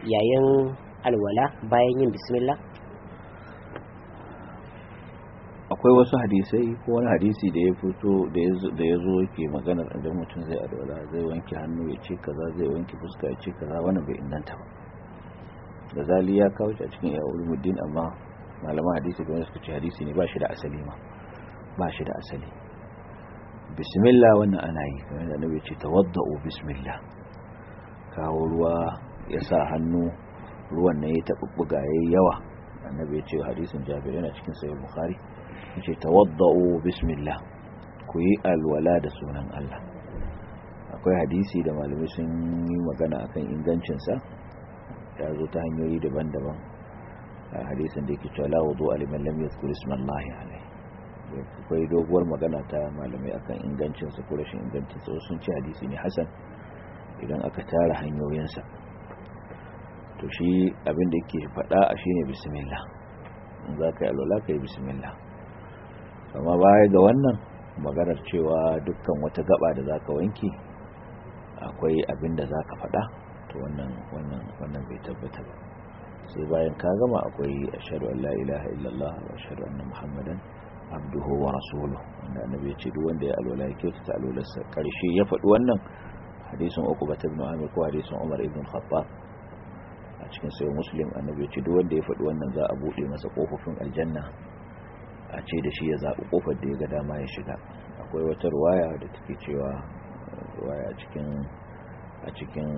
yayin alwala bayan yin bismillah? akwai wasu hadisai ko wani hadisi da ya fito da ya zo yake magana idan mutum zai alwala zai wanke hannu ya ce kaza, zai wanke fuska ya ce kaza, wannan bai inganta ba. Ghazali ya kawo shi a cikin Ulumuddin, amma malaman hadisi kuma suka ce hadisi ne ba shi da asali ma, ba shi da asali. Bismillah wannan ana yi, kamar da Annabi ya ce tawadda'u bismillah, kawo ruwa ya sa hannu, ruwan nan ya tabubbuga yayi yawa. Annabi ya ce hadisin Jabir yana cikin Sahih Bukhari, yace tawadda'u bismillah, ku yi alwala da sunan Allah. Akwai hadisi da malamai sun yi magana akan ingancin sa, ya zo ta hanyoyi daban-daban. A hadisin da yake cewa la wudu'a liman lam yadhkur ismallahi alayhi, akwai doguwar magana ta malamai akan ingancin sa ko rashin ingancin sa. Sun ce hadisi ne hasan idan aka tara hanyoyin sa. To shi abin da yake faɗa shine bismillah, in za ka yi alwala ka yi bismillah. Amma baya ga wannan maganar cewa dukkan wata gaba da za ka wanke akwai abin da za ka faɗa, to wannan bai tabbata ba. Sai bayan ka gama akwai ashhadu an la ilaha illallah wa ashhadu anna muhammadan abduhu wa rasuluhu, wanda annabi ya ce duk wanda ya alwala ya kyautata alwalarsa karshe ya faɗi wannan. Hadisin Uqbah ibn Amir ko hadisin Umar ibn Khattab a cikin Sahih Muslim, annabi ya ce duk wanda ya faɗi wannan za a buɗe masa kofofin aljanna, a ce da shi ya zaɓi kofar da ya ga dama ya shiga. Akwai wata ruwaya da take cewa, ruwaya a cikin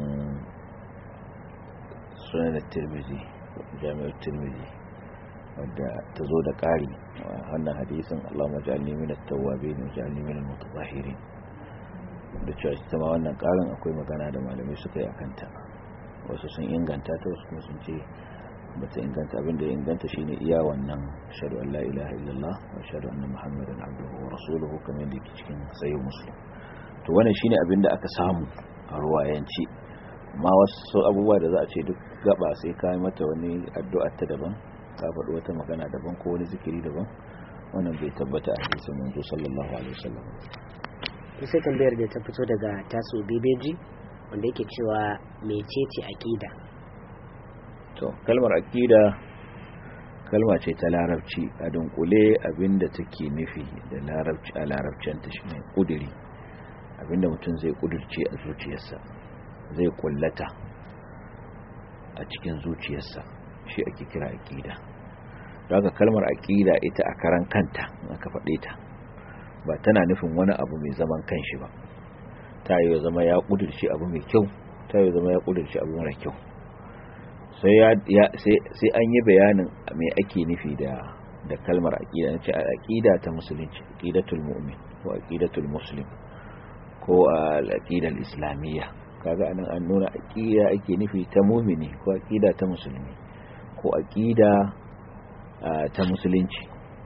Sunan Tirmidhi, Jami'ut Tirmidhi, wadda ta zo da ƙari wannan hadisin Allahumma ja'alni minat tawwabin wa ja'alni minal mutatahhirin, da cewa ita ma wannan ƙarin akwai magana da malamai suka yi akan ta. Wasu sun inganta ta, wasu kuma sun ce bata inganta. Abin da ya inganta shine iya wannan ashhadu an la ilaha illallah wa ashhadu anna muhammadan abduhu wa rasuluhu, kamar da yake cikin Sahih Muslim. To wannan shine abin da aka samu a ruwayanci. Ma wasu abubuwa da za a ce duk gaba sai ka yi mata wani addu'a ta daban, ka faɗi wata magana daban ko wani zikiri daban, wannan bai tabbata a hadisin manzo sallallahu alaihi wasallam. Sai tambayar da ta fito daga Taso Bebeji, wanda yake cewa mecece aqida? To kalmar aqida kalma ce ta larabci, a dunkule abinda take nufi da larabci a larabcanta shine kudiri, abinda mutum zai kudirce a zuciyarsa, zai kullata a cikin zuciyarsa, shi ake kira aqida. Daga kalmar aqida ita a karan kanta aka faɗe ta, ba tana nufin wani abu mai zaman kanshi ba. Ta yi zama ya kudirce abu mai kyau, ta yi zama ya kudirce abu mara kyau. Sai an yi bayanin me ake nufi da kalmar aqida. Nace aqida ta musulunci, aqidatul mu'min ko aqidatul muslim ko al-aqidal islamiyya. Kaga anan an nuna aqida ake nufi ta mu'mini ko aqida ta musulmi ko aqida ta musulunci.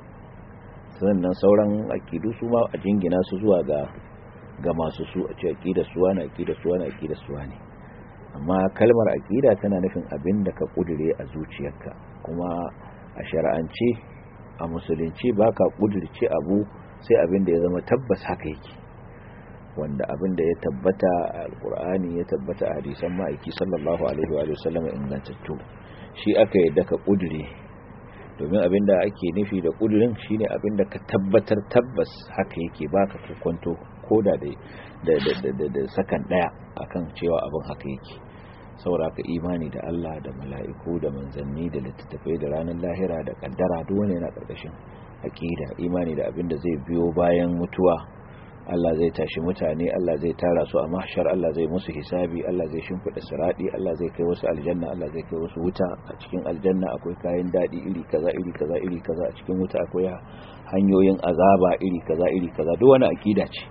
Sannan sauran aqidu su ma a jingina su zuwa ga masu su, a ce aqidar suwa na aqidar suwa na aqidar suwa ne. Amma kalmar aqida tana nufin abin da ka kudure a zuciyarka, kuma a shar'ance a musulunci baka kudirce abu sai abin da ya zama tabbas haka yake, wanda abin da ya tabbata a alqur'ani ya tabbata a hadisan ma'aiki sallallahu alaihi wa sallam ingantattu, shi aka yadda ka kudure. Domin abin da ake nufi da kudurin shine abin da ka tabbatar tabbas haka yake, baka kwanto ko da sakan daya akan cewa abin haka yake. Saboda ka imani da Allah da mala'iku da manzanni da littattafai da ranar lahira da kaddara, duk wani yana karkashin aqida. Imani da abin da zai biyo bayan mutuwa, Allah zai tashi mutane, Allah zai tara su a mahshar, Allah zai musu hisabi, Allah zai shimfida sirati, Allah zai kai wasu aljanna, Allah zai kai wasu wuta. A cikin aljanna akwai kayan dadi iri kaza iri kaza iri kaza, a cikin wuta akwai hanyoyin azaba iri kaza iri kaza. Duk wani aqida ce,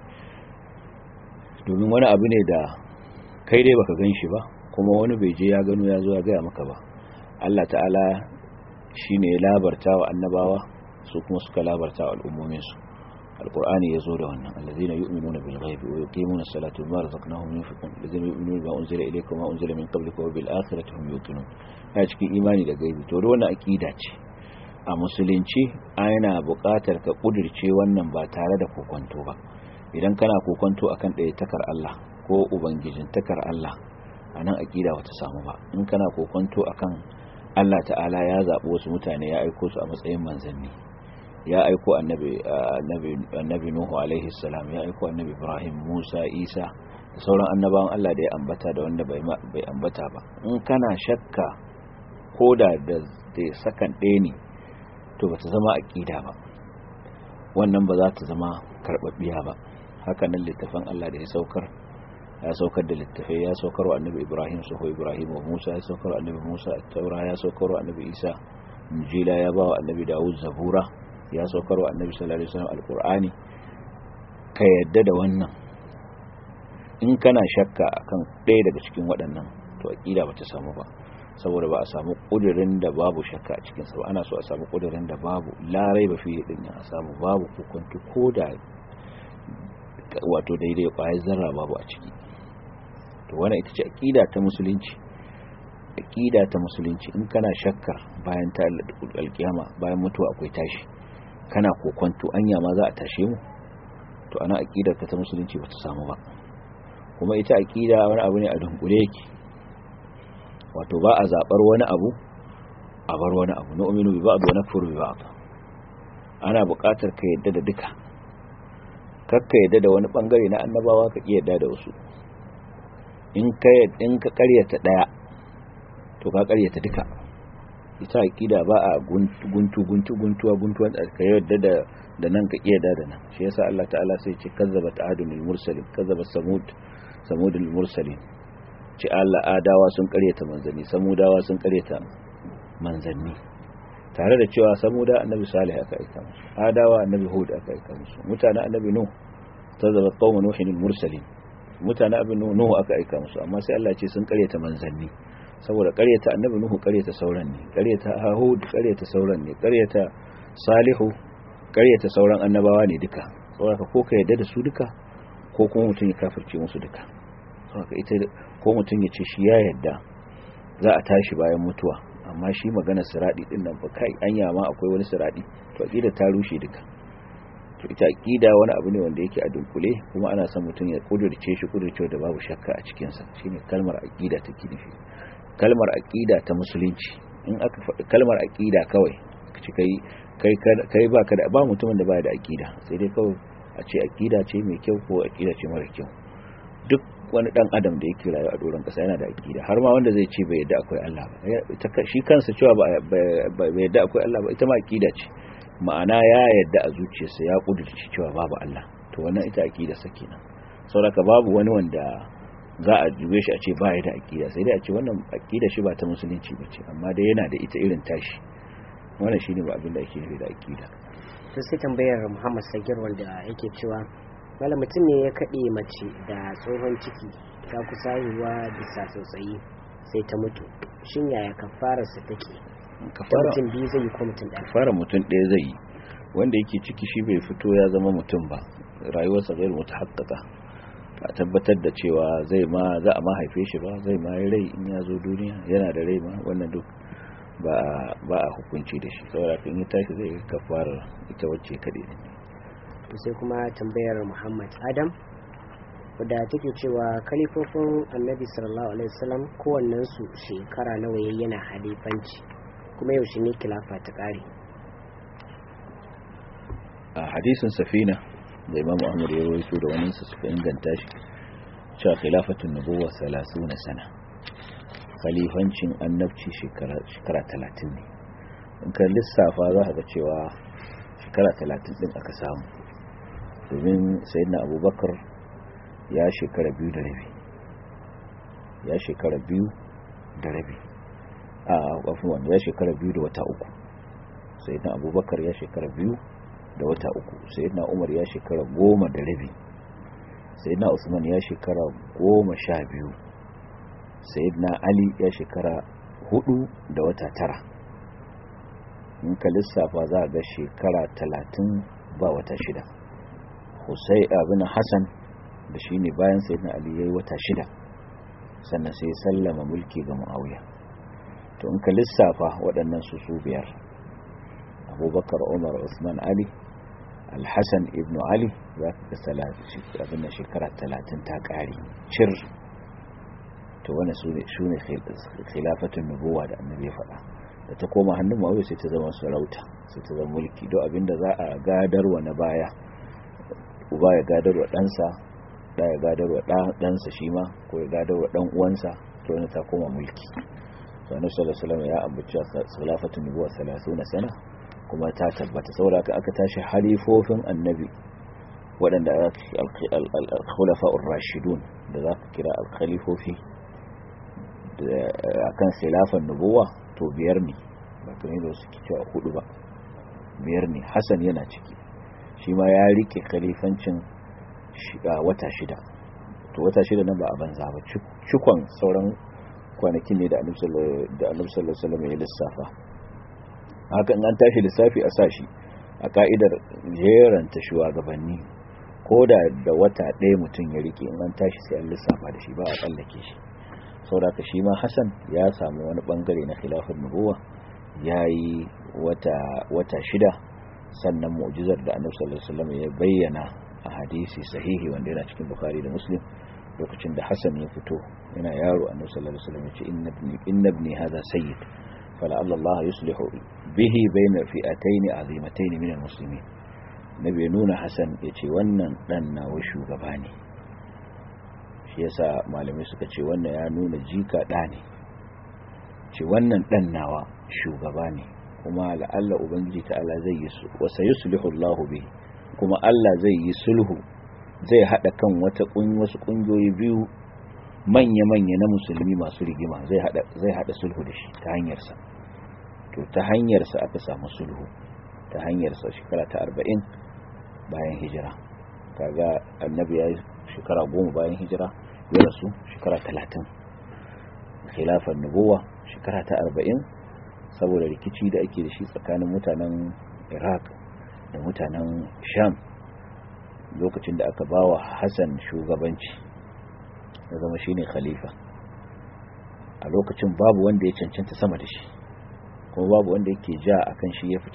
domin wani abu ne da kai dai baka gan shi ba, kuma wani bai je ya gano ya zo ya gaya maka ba. Allah ta'ala shine ya labarta wa annabawa, su kuma suka labarta wa al'ummominsu. alqur'ani yazo da wannan, allazina yu'minuna bil ghaibi wa yuqimuna as-salata wa mimma razaqnahum yunfiqun, allazina yu'minuna bima unzila ilayka wa ma unzila min qablika wa bil akhirati hum yuqinun. Ya cikin imani da gaibi, to wannan aqida ce a musulunci. ana buƙatar ka kudirce wannan ba tare da kokonto ba. Idan kana kokonto akan ɗaya takar Allah ko ubangijin takar Allah, anan aqida wata samu ba. In kana kokonto akan Allah ta'ala ya zaɓi wasu mutane ya aiko su a matsayin manzanni, ya aiko annabi Nuhu alaihi salam, ya aiko annabi Ibrahim, Musa, Isa da sauran annabawan Allah da ya ambata da wanda bai ambata ba. In kana shakka koda da sakan ɗaya ne to bata zama aqida ba, wannan ba za ta zama karbabbiya ba. Haka nan littafin Allah da ya saukar da littafai, ya saukar wa annabi Ibrahim suhu Ibrahim wa Musa, ya saukar wa annabi Musa at-Taura, ya saukar wa annabi Isa Injila, ya ba wa annabi Dawud Zabura, ya saukar wa annabi sallallahu alaihi wasallam al-Qur'ani. Ka yadda da wannan. In kana shakka akan ɗaya daga cikin waɗannan to aqida bata samu ba, saboda ba a samu kudirin da babu shakka a cikin sa ba. Ana so a samu kudirin da babu la raiba fi din, a samu babu hukunci ko da wato daidai kwayar zarra babu a ciki. To wannan ita ce aqida ta musulunci. Aqida ta musulunci, in kana shakkar bayan ta alkiyama, bayan mutuwa akwai tashi, kana kokonto anya ma za a tashe mu, to ana aqidar ka ta musulunci bata samu ba. Kuma ita aqida wani abu ne a dunkule yake, wato ba a zabar wani abu a bar wani abu. Nu'minu bi ba'd wa nakfuru bi ba'd. Ana buƙatar ka yadda da duka, kakka yadda da wani bangare na annabawa ka iya yadda da wasu. In ka ƙaryata daya to ka ƙaryata duka. Ita aqida ba a guntuwa ka yadda da nan ka iya yadda da nan. Shi yasa Allah ta'ala sai ce kazzabat adul mursalin, kazzabat samudul mursalin. Ce Allah adawa sun ƙaryata manzanni, samudawa sun ƙaryata manzanni. Tare da cewa samuda annabi salih aka aika musu, adawa annabi hud aka aika musu, mutane annabi nuh kazzabat qaum nuhin mursalin, mutane abin nuhu aka aika musu, amma sai Allah ce sun ƙaryata manzanni. Saboda ƙaryata annabi nuhu ƙaryata sauran ne, ƙaryata hud ƙaryata sauran ne, ƙaryata salihu ƙaryata sauran annabawa ne duka. Saboda ko ka yadda da su duka ko kuma mutum ya kafirce musu duka. Saboda ita ko mutum ya ce shi ya yadda za a tashi bayan mutuwa, amma shi maganar siradi din nan ba kai anya ma akwai wani siradi, to aqida ta rushe duka. To ita aqida wani abu ne wanda yake a dunkule, kuma ana son mutum ya kudurce shi kudurce da babu shakka a cikin sa. Shine kalmar aqida take nufi. Kalmar aqida ta musulunci, in aka faɗi kalmar aqida kawai kace kai baka da, ba mutumin da baya da aqida, sai dai kawai a ce aqida ce mai kyau ko aqida ce mara kyau. Duk wani dan adam da yake rayuwa a doron kasa yana da aqida, har ma wanda zai ce bai yadda akwai Allah ba, shi kansa cewa bai yadda akwai Allah ba ita ma aqida ce. Ma'ana ya yadda a zuciyarsa, ya kudurci cewa babu Allah, to wannan ita aqida sake nan. Saboda babu wani wanda za a jube shi a ce ba ya da aqida, sai dai a ce wannan aqida shi ba ta musulunci bace, amma dai yana da ita irin tashi. Wannan shine ba abin da ake nufi da aqida. To sai tambayar Muhammad Sagir wanda yake cewa malam mutum ne ya kade mace da tsohon ciki, ta kusa haihuwa bisa tsotsayi sai ta mutu, shin yaya kafarar sa take? Kafara mutum biyu zai yi ko mutum ɗaya? Kafara mutum ɗaya zai yi. Wanda yake ciki shi bai fito ya zama mutum ba, rayuwarsa bai mutahaqqaqa, a tabbatar da cewa za a ma haife shi ba, zai ma yi rai in ya zo duniya, yana da rai ma, wannan duk ba a hukunci da shi. Saboda kan yi tashi zai kafara ita wacce kaɗai ne. To sai kuma tambayar Muhammad Adam wadda take cewa kalifofin annabi sallallahu alaihi wasallam kowannen su shekara nawa yana halifanci, kuma yaushe ne khilafa ta kare? A hadisin safina da Imam Ahmad ya rawaito da wani su suka inganta shi, cewa khilafatun nubuwa 30 sana, khalifancin annabci shekara 30 ne. In ka lissafa za ka ga cewa shekara 30 din aka samu, domin sayyidina Abubakar ya shekara 2 da rabi, ya shekara 2 da rabi, afwan ya shekara 2 da wata uku. Sayyidina Abubakar ya shekara 2 da wata uku. Sayyidina Umar ya shekara 10 da rabi. Sayyidina Usman ya shekara 12. Sayyidina Ali ya shekara 4 da wata 9. In ka lissafa za ga shekara 30 ba wata 6. Husayn ibn Hassan da shine bayan Sayyidina Ali yayi wata 6, sannan sai sallama mulki ga Muawiya. To in ka lissafa waɗannan su biyar, Abubakar, Umar, Usman, Ali, Al-Hassan ibn Ali, za ka ga abin shekara 30 ta ƙari cir. To wannan su ne khilafatun nubuwa da annabi ya faɗa. da ta koma hannun Muawiya sai ta zama sarauta, sai ta zama mulki. Don abinda za a gadarwa na baya, uba ya gadarwa ɗansa, da ya gadarwa ɗansa shi ma, ko ya gadarwa ɗan uwansa, to ne ta koma mulki. to annabi sallallahu alaihi wasallam ya ambaci khilafatun nubuwa 30 sana, kuma ta tabbata. saboda aka tashi halifofin annabi waɗanda al-khulafa'ur rashidun da za ka kira al-khalifofi akan khilafan nubuwa, to biyar ne, ba kamar da suke cewa 4 ba, biyar ne. Hassan yana ciki, shi ma ya rike khalifancin wata 6. to wata 6 nan ba a banza ba, cikon sauran kwanakin ne da annabi sallallahu alaihi wasallam ya lissafa. haka in an tashi lissafi a sashi a ka'idar jeranta shugabanni, ko da wata ɗaya mutum ya rike, in an tashi sai an lissafa da shi, ba a tsallake shi. saboda shi ma Hassan ya samu wani bangare na khilafar nubuwa, yayi wata 6. sannan mu'jizar da annabi sallallahu alaihi wasallam ya bayyana a hadisi sahihi wanda yana cikin Bukhari da Muslim, lokacin da Hassan ya fito yana yaro, annabi sallallahu alaihi wasallam ya ce inna ibni hadha sayyid fala'alla Allah yuslihu bihi bayna fi'atayn azimatayn min al-muslimin. nabi nuna Hassan ya ce wannan dan nawa shugaba ne. shi yasa malamai suka ce wannan ya nuna jika da ne, ce wannan dan nawa shugaba ne, kuma la'alla ubangiji ta'ala zai yi su wa sayuslihu Allah bihi, kuma Allah zai yi sulhu, zai hada kan wasu kungiyoyi biyu manya-manya na musulmi masu rigima, zai hada sulhu da shi ta hanyarsa. to ta hanyarsa aka samu sulhu, ta hanyarsa shekara ta 40 bayan hijira. kaga annabi ya yi shekara 10 bayan hijira, ya rasu shekara 30. khilafar nubuwa shekara ta 40, saboda rikici da ake da shi tsakanin mutanen Iraq da mutanen Sham, lokacin da aka bawa Hassan shugabanci ya zama shine khalifa. a lokacin babu wanda ya cancanta sama da shi, kuma babu wanda yake ja akan shi yafi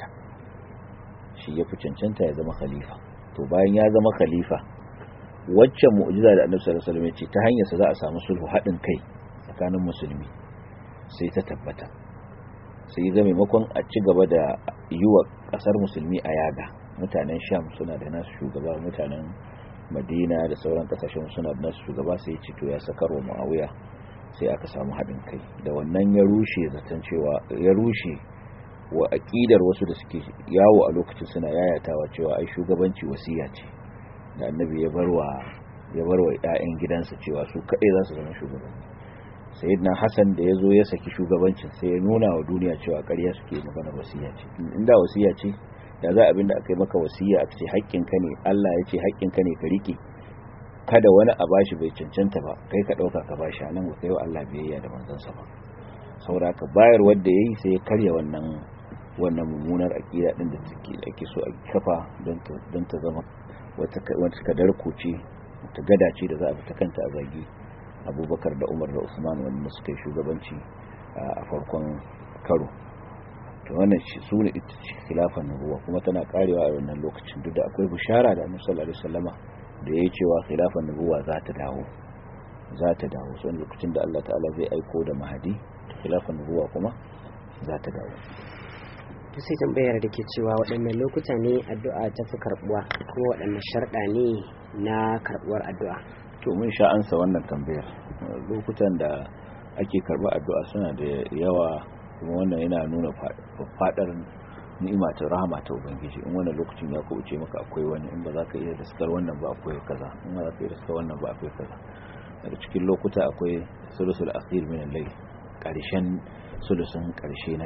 cancanta ya zama khalifa. to bayan ya zama khalifa, waccan mu'jiza da Annabi sallallahu alaihi wasallam ya ce ta hanyar sa za a samu sulhu, haɗin kai tsakanin musulmi, sai ta tabbata. sai ga maimakon a ci gaba da yi wa kasar musulmi a yaga, mutanen Sham suna da nasu shugaba, mutanen Madina da sauran kasashen suna da nasu shugaba, sai ya ci to ya sakarwa Muawiya, sai aka samu haɗin kai. da wannan ya rushe zaton cewa, ya rushe wa aqidar wasu da suke yawo a lokacin suna yayatawa cewa ai shugabanci wasiya ce da annabi ya barwa ƴaƴan gidansa, cewa su kaɗai za su zama shugabanni. sayyidina Hassan da ya zo ya saki shugabancin, sai ya nuna wa duniya cewa ƙarya suke, magana wasiya ce. inda wasiya ce, da za abinda aka yi maka wasiya aka ce haƙƙinka ne, Allah ya ce haƙƙinka ne ka rike, kada wani a bashi bai cancanta ba kai ka ɗauka ka bashi, a nan ba kai wa Allah biyayya da manzansa ba. saboda ka bayar wanda ya yi, sai ya karya wannan mummunar aƙida ɗin da ake so a kafa don ta zama wata kadar kuce, ta gada ce da za a fita kanta a zagi Abubakar da Umar da Usman wanda suka yi shugabanci a farkon karo. to wannan su ne ita ce khilafan nubuwa, kuma tana karewa a wannan lokacin, duk da akwai bishara da Annabi sallallahu alaihi wasallama da yayi cewa khilafan nubuwa za ta dawo. sai lokacin da Allah ta'ala zai aiko da Mahdi, khilafan nubuwa kuma za ta dawo. to sai tambayar da ke cewa waɗannan lokuta ne addu'a ta fi karbuwa, kuma waɗannan sharɗa ne na karbuwar addu'a? to mun sha ansa wannan tambayar. lokutan da ake karɓar addu'a suna da yawa, kuma wannan yana nuna faɗar ni'ima ta rahama ta ubangiji. in wannan lokacin ya kubuce maka akwai wani, in ba za ka iya riskar wannan ba akwai kaza, in ba za ka iya riskar wannan ba akwai kaza. daga cikin lokuta akwai sulusul akhir min al-layl, karshen sulusun karshe na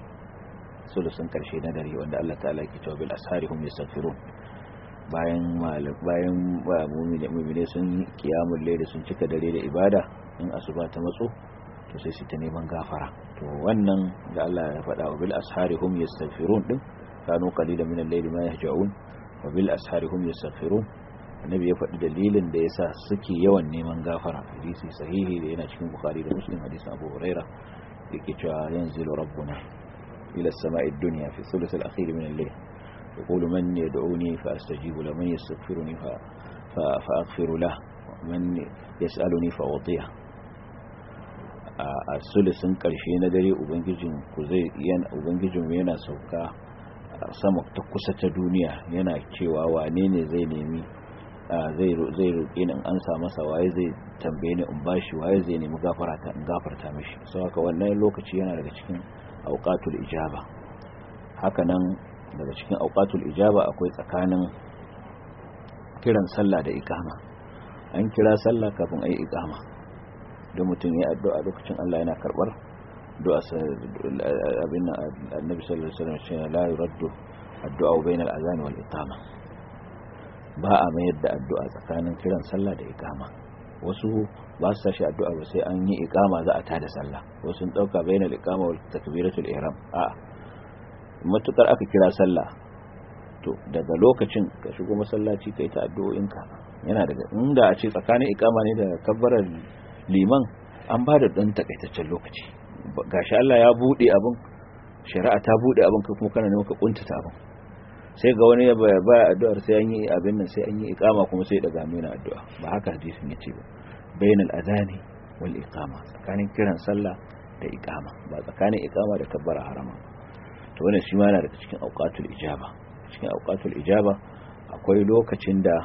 dare, wanda Allah ta'ala yake cewa bil asharihum yastaghfirun. bayan mu'mine sun yi qiyamul layl, sun cika dare da ibada, in asuba ta matso to sai su ta neman gafara. to wannan da Allah ya faɗa wa bil asharihum yastaghfirun din, kanu qalilan min al-layli ma yahja'un wa bil asharihum yastaghfirun. annabi ya faɗi dalilin da yasa suke yawan neman gafara. hadisi sahihi da yana cikin Bukhari da Muslim, hadisin Abu Huraira yake cewa yanzilu rabbuna ila as-sama'i ad-dunya fi thuluth al-akhir min al-layl يقول من يدعوني فأستجيب له، من يستغفرني فأغفر له، من يسألني فأعطيه. a sulusun karshe na dare ubangijin yana sauka sama ta kusa ta duniya yana cewa wane ne zai nemi zai roƙe ni in ansa masa, waye zai tambaye ni in bashi, waye zai nemi gafarta in gafarta mishi. Sau haka wannan lokaci yana daga cikin auqatul ijaba. Haka nan daga cikin auqatul ijaba akwai tsakanin kiran sallah da iqama. An kira sallah kafin ayi iqama, don mutum ya addu'a lokacin Allah yana karbar du'a. Abin annabi sallallahu alaihi wasallam cewa la yuraddu addu'a bainal azan wal iqama. Ba a mayar da addu'a tsakanin kiran sallah da iqama. Wasu ba su sashi addu'a ba sai an yi iqama za a tada sallah. Wasu sun dauka bainal iqama wal takbiratul ihram. Matukar aka kira sallah to daga lokacin ka shigo masallaci kai ta addu'o'inka. Yana daga inda a ce tsakanin iqama ne da kabbarar liman an ba da dan takaitaccen lokaci. Gashi Allah ya bude abin, shari'a ta bude abin, kai kuma kana ne maka kuntata abin. Sai ga wani ya baya addu'ar sai an yi abin nan, sai an yi iqama kuma sai daga mai na addu'a. Ba haka hadisin yace ba. Bainal adani wal iqama, tsakanin kiran sallah da iqama, ba tsakanin iqama da kabbara harama. To wannan shi ma yana daga cikin auqatul ijaba. Cikin auqatul ijaba akwai lokacin da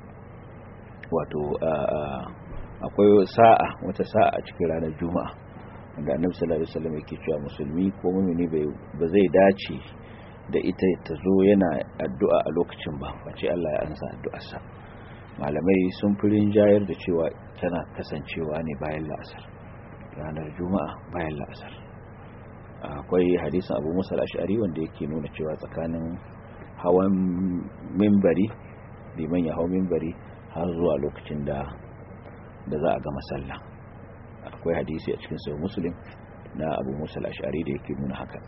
wato akwai wata sa'a a cikin ranar juma'a wanda annabi sallallahu alaihi wasallam yake cewa musulmi ko mu'mini ba zai dace da ita ta zo yana addu'a a lokacin ba face Allah ya ansa addu'arsa. Malamai sun firin jayar da cewa tana kasancewa ne bayan la'asar, ranar juma'a bayan la'asar. Akwai hadisin Abu Musa al-Ash'ari wanda yake nuna cewa tsakanin hawan minbari, liman ya hawo minbari har zuwa lokacin da za a gama sallah. Akwai hadisi a cikin sahih Muslim na Abu Musa al-Ash'ari da yake nuna haka.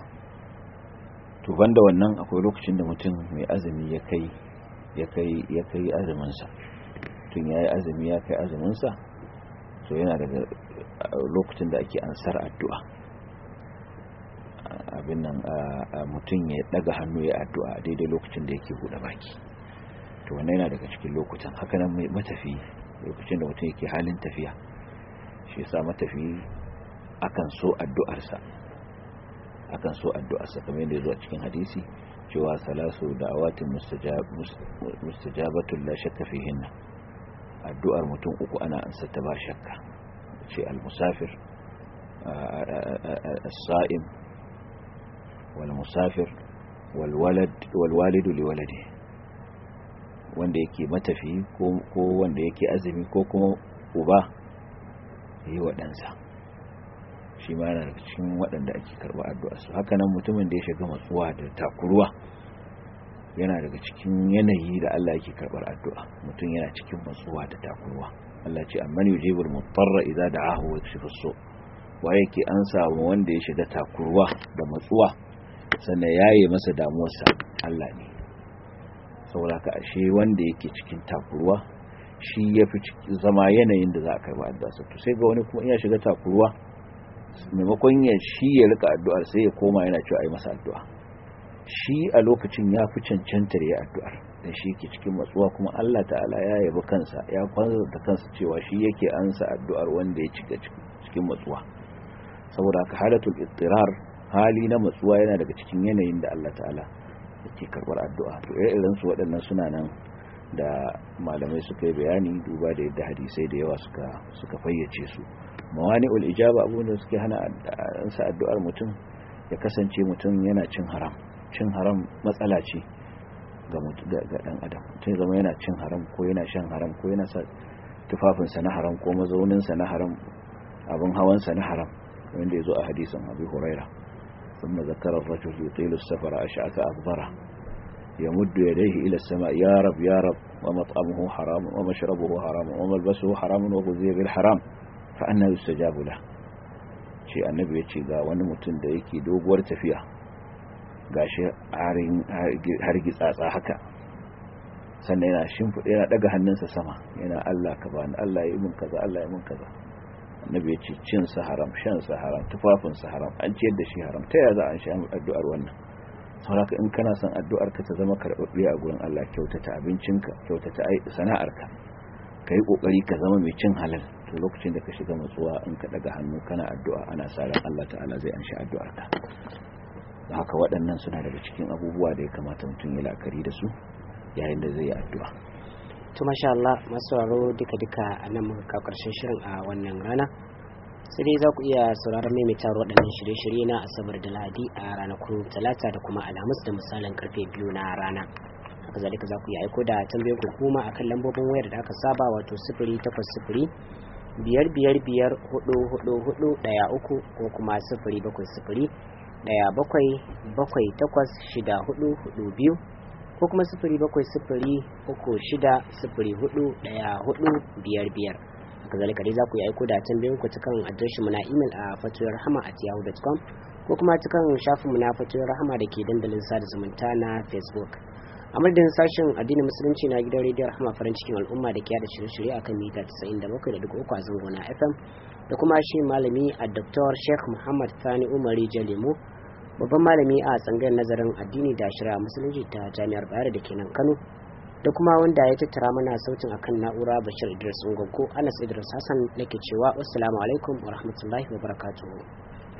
To banda wannan akwai lokacin da mutum mai azumi ya kai azumin sa. Tun yayi azumi ya kai azumin sa, to yana daga lokacin da ake ansar addu'a. Abin nan mutum ya daga hannu ya addu'a daidai lokacin da yake bude baki. To wannan yana daga cikin lokutan. Haka nan mai matafi, lokacin da mutum yake halin tafiya, shi yasa matafi akan so addu'arsa kamar yadda yazo a cikin hadisi cewa salasu da'awatin mustajabatun la shakka fihinna. Addu'ar mutum uku ana ansa ta ba shakka, ce al-musafir, as-sa'im, wal musafir wal walidu li waladihi. Wanda yake matafi ko wanda yake azumi ko kuma uba yi wa ɗansa, shi ma yana daga cikin waɗanda ake karɓa addu'a su. Haka nan mutumin da ya shiga matsuwa da takuruwa yana daga cikin yanayi da Allah yake karɓar addu'a. Mutum yana cikin matsuwa da takuruwa, Allah ce amman yujibul mutarra idza da'ahu wa yakshifu as-su'. Wa yake an samu wanda ya shiga takuruwa da matsuwa sannan yayi masa damuwarsa? Allah ne. Saboda ka ashe wanda yake cikin takuruwa shi yafi zama yanayin da za a karba addu'a. To sai ga wani kuma ya shiga takuruwa, maimakon ya rika addu'ar sai ya koma yana cewa ai masa addu'a. Shi a lokacin ya fi cancantar ya addu'ar dan shi yake cikin matsuwa, kuma Allah ta'ala ya yabi kansa, ya kwanzata kansa cewa shi yake ansa addu'ar wanda ya cika cikin matsuwa. Saboda ka halatul ittirar, hali na matsuwa, yana daga cikin yanayin da Allah ta'ala yake karbar addu'a. To irin su waɗannan suna nan da malamai suka yi bayani duba da yadda hadisai da yawa suka fayyace su. Mawani'ul ijaba, abubuwan da suke hana ansa addu'ar mutum, ya kasance mutum yana cin haram. Cin haram matsala ce ga dan adam. Mutum zama yana cin haram ko yana shan haram ko yana sa tufafinsa na haram ko mazauninsa na haram, abin hawansa na haram, wanda ya zo a hadisin Abu Huraira. ثم ذكر الرجل يطيل السفر أشعث أغبره يمد يديه إلى السماء يا رب يا رب ومطعمه حرام ومشربه حرام وملبسه حرام وغذي بالحرام فأنا يستجاب له. شيء النبي يتشي ذا ونمتن دا يكي دوغور تفيا gashi hargi tsatsa haka, sannan yana shimfiɗa, yana daga hannunsa sama, yana Allah ka bani, Allah ya yi min kaza, Allah ya yi min kaza. Annabi ya ce cin sa haram, shan sa haram, tufafin sa haram, an ciyar da shi haram. Ta yaya za a sha addu'ar wannan? Saboda in kana son addu'ar ka ta zama karɓaɓɓiya a gurin Allah, kyautata abincinka, kyautata sana'arka, kai kokari ka zama mai cin halal, to lokacin da ka shiga matsuwa in ka daga hannu kana addu'a ana sa ran Allah ta'ala zai anshi addu'arka. Haka waɗannan suna daga cikin abubuwa da ya kamata mutum ya la'akari da su yayin da zai yi addu'a. To masha Allah, masu sauraro duka a nan muka kawo ƙarshen shirin a wannan rana. Sai dai za ku iya sauraron maimaitar waɗannan shirye-shirye na Asabar da Lahadi a ranakun Talata da kuma Alhamis da misalin karfe 2 na rana. Haka zalika za ku iya aiko da tambayoyin ku kuma akan lambobin wayar da aka saba, wato 0800 555 444 ko kuma 070 1778 6442 ko kuma 070036041455. Kazalika dai za ku yi aiko da tambayoyin ku cikin adireshin mu na email a fatoyarrahama@yahoo.com ko kuma cikin shafin mu na Fatoyar Rahama da ke dandalin sada zumunta na Facebook. A madadin sashen addinin musulunci na gidan rediyon Rahama farin cikin al'umma da ke yada shirye-shirye akan mita 97.3 a zango na FM, da kuma shi malami a Dr. Sheikh Muhammad Sani Umari Jalemu, babban malami a tsangayar nazarin addini da shari'a musulunci ta Jami'ar Bayero da ke nan Kano, da kuma wanda ya tattara mana sautin akan na'ura Bashir Idris Ungoggo. Anas Idris Hassan nake cewa wassalamu alaikum wa rahmatullahi wa barakatuhu.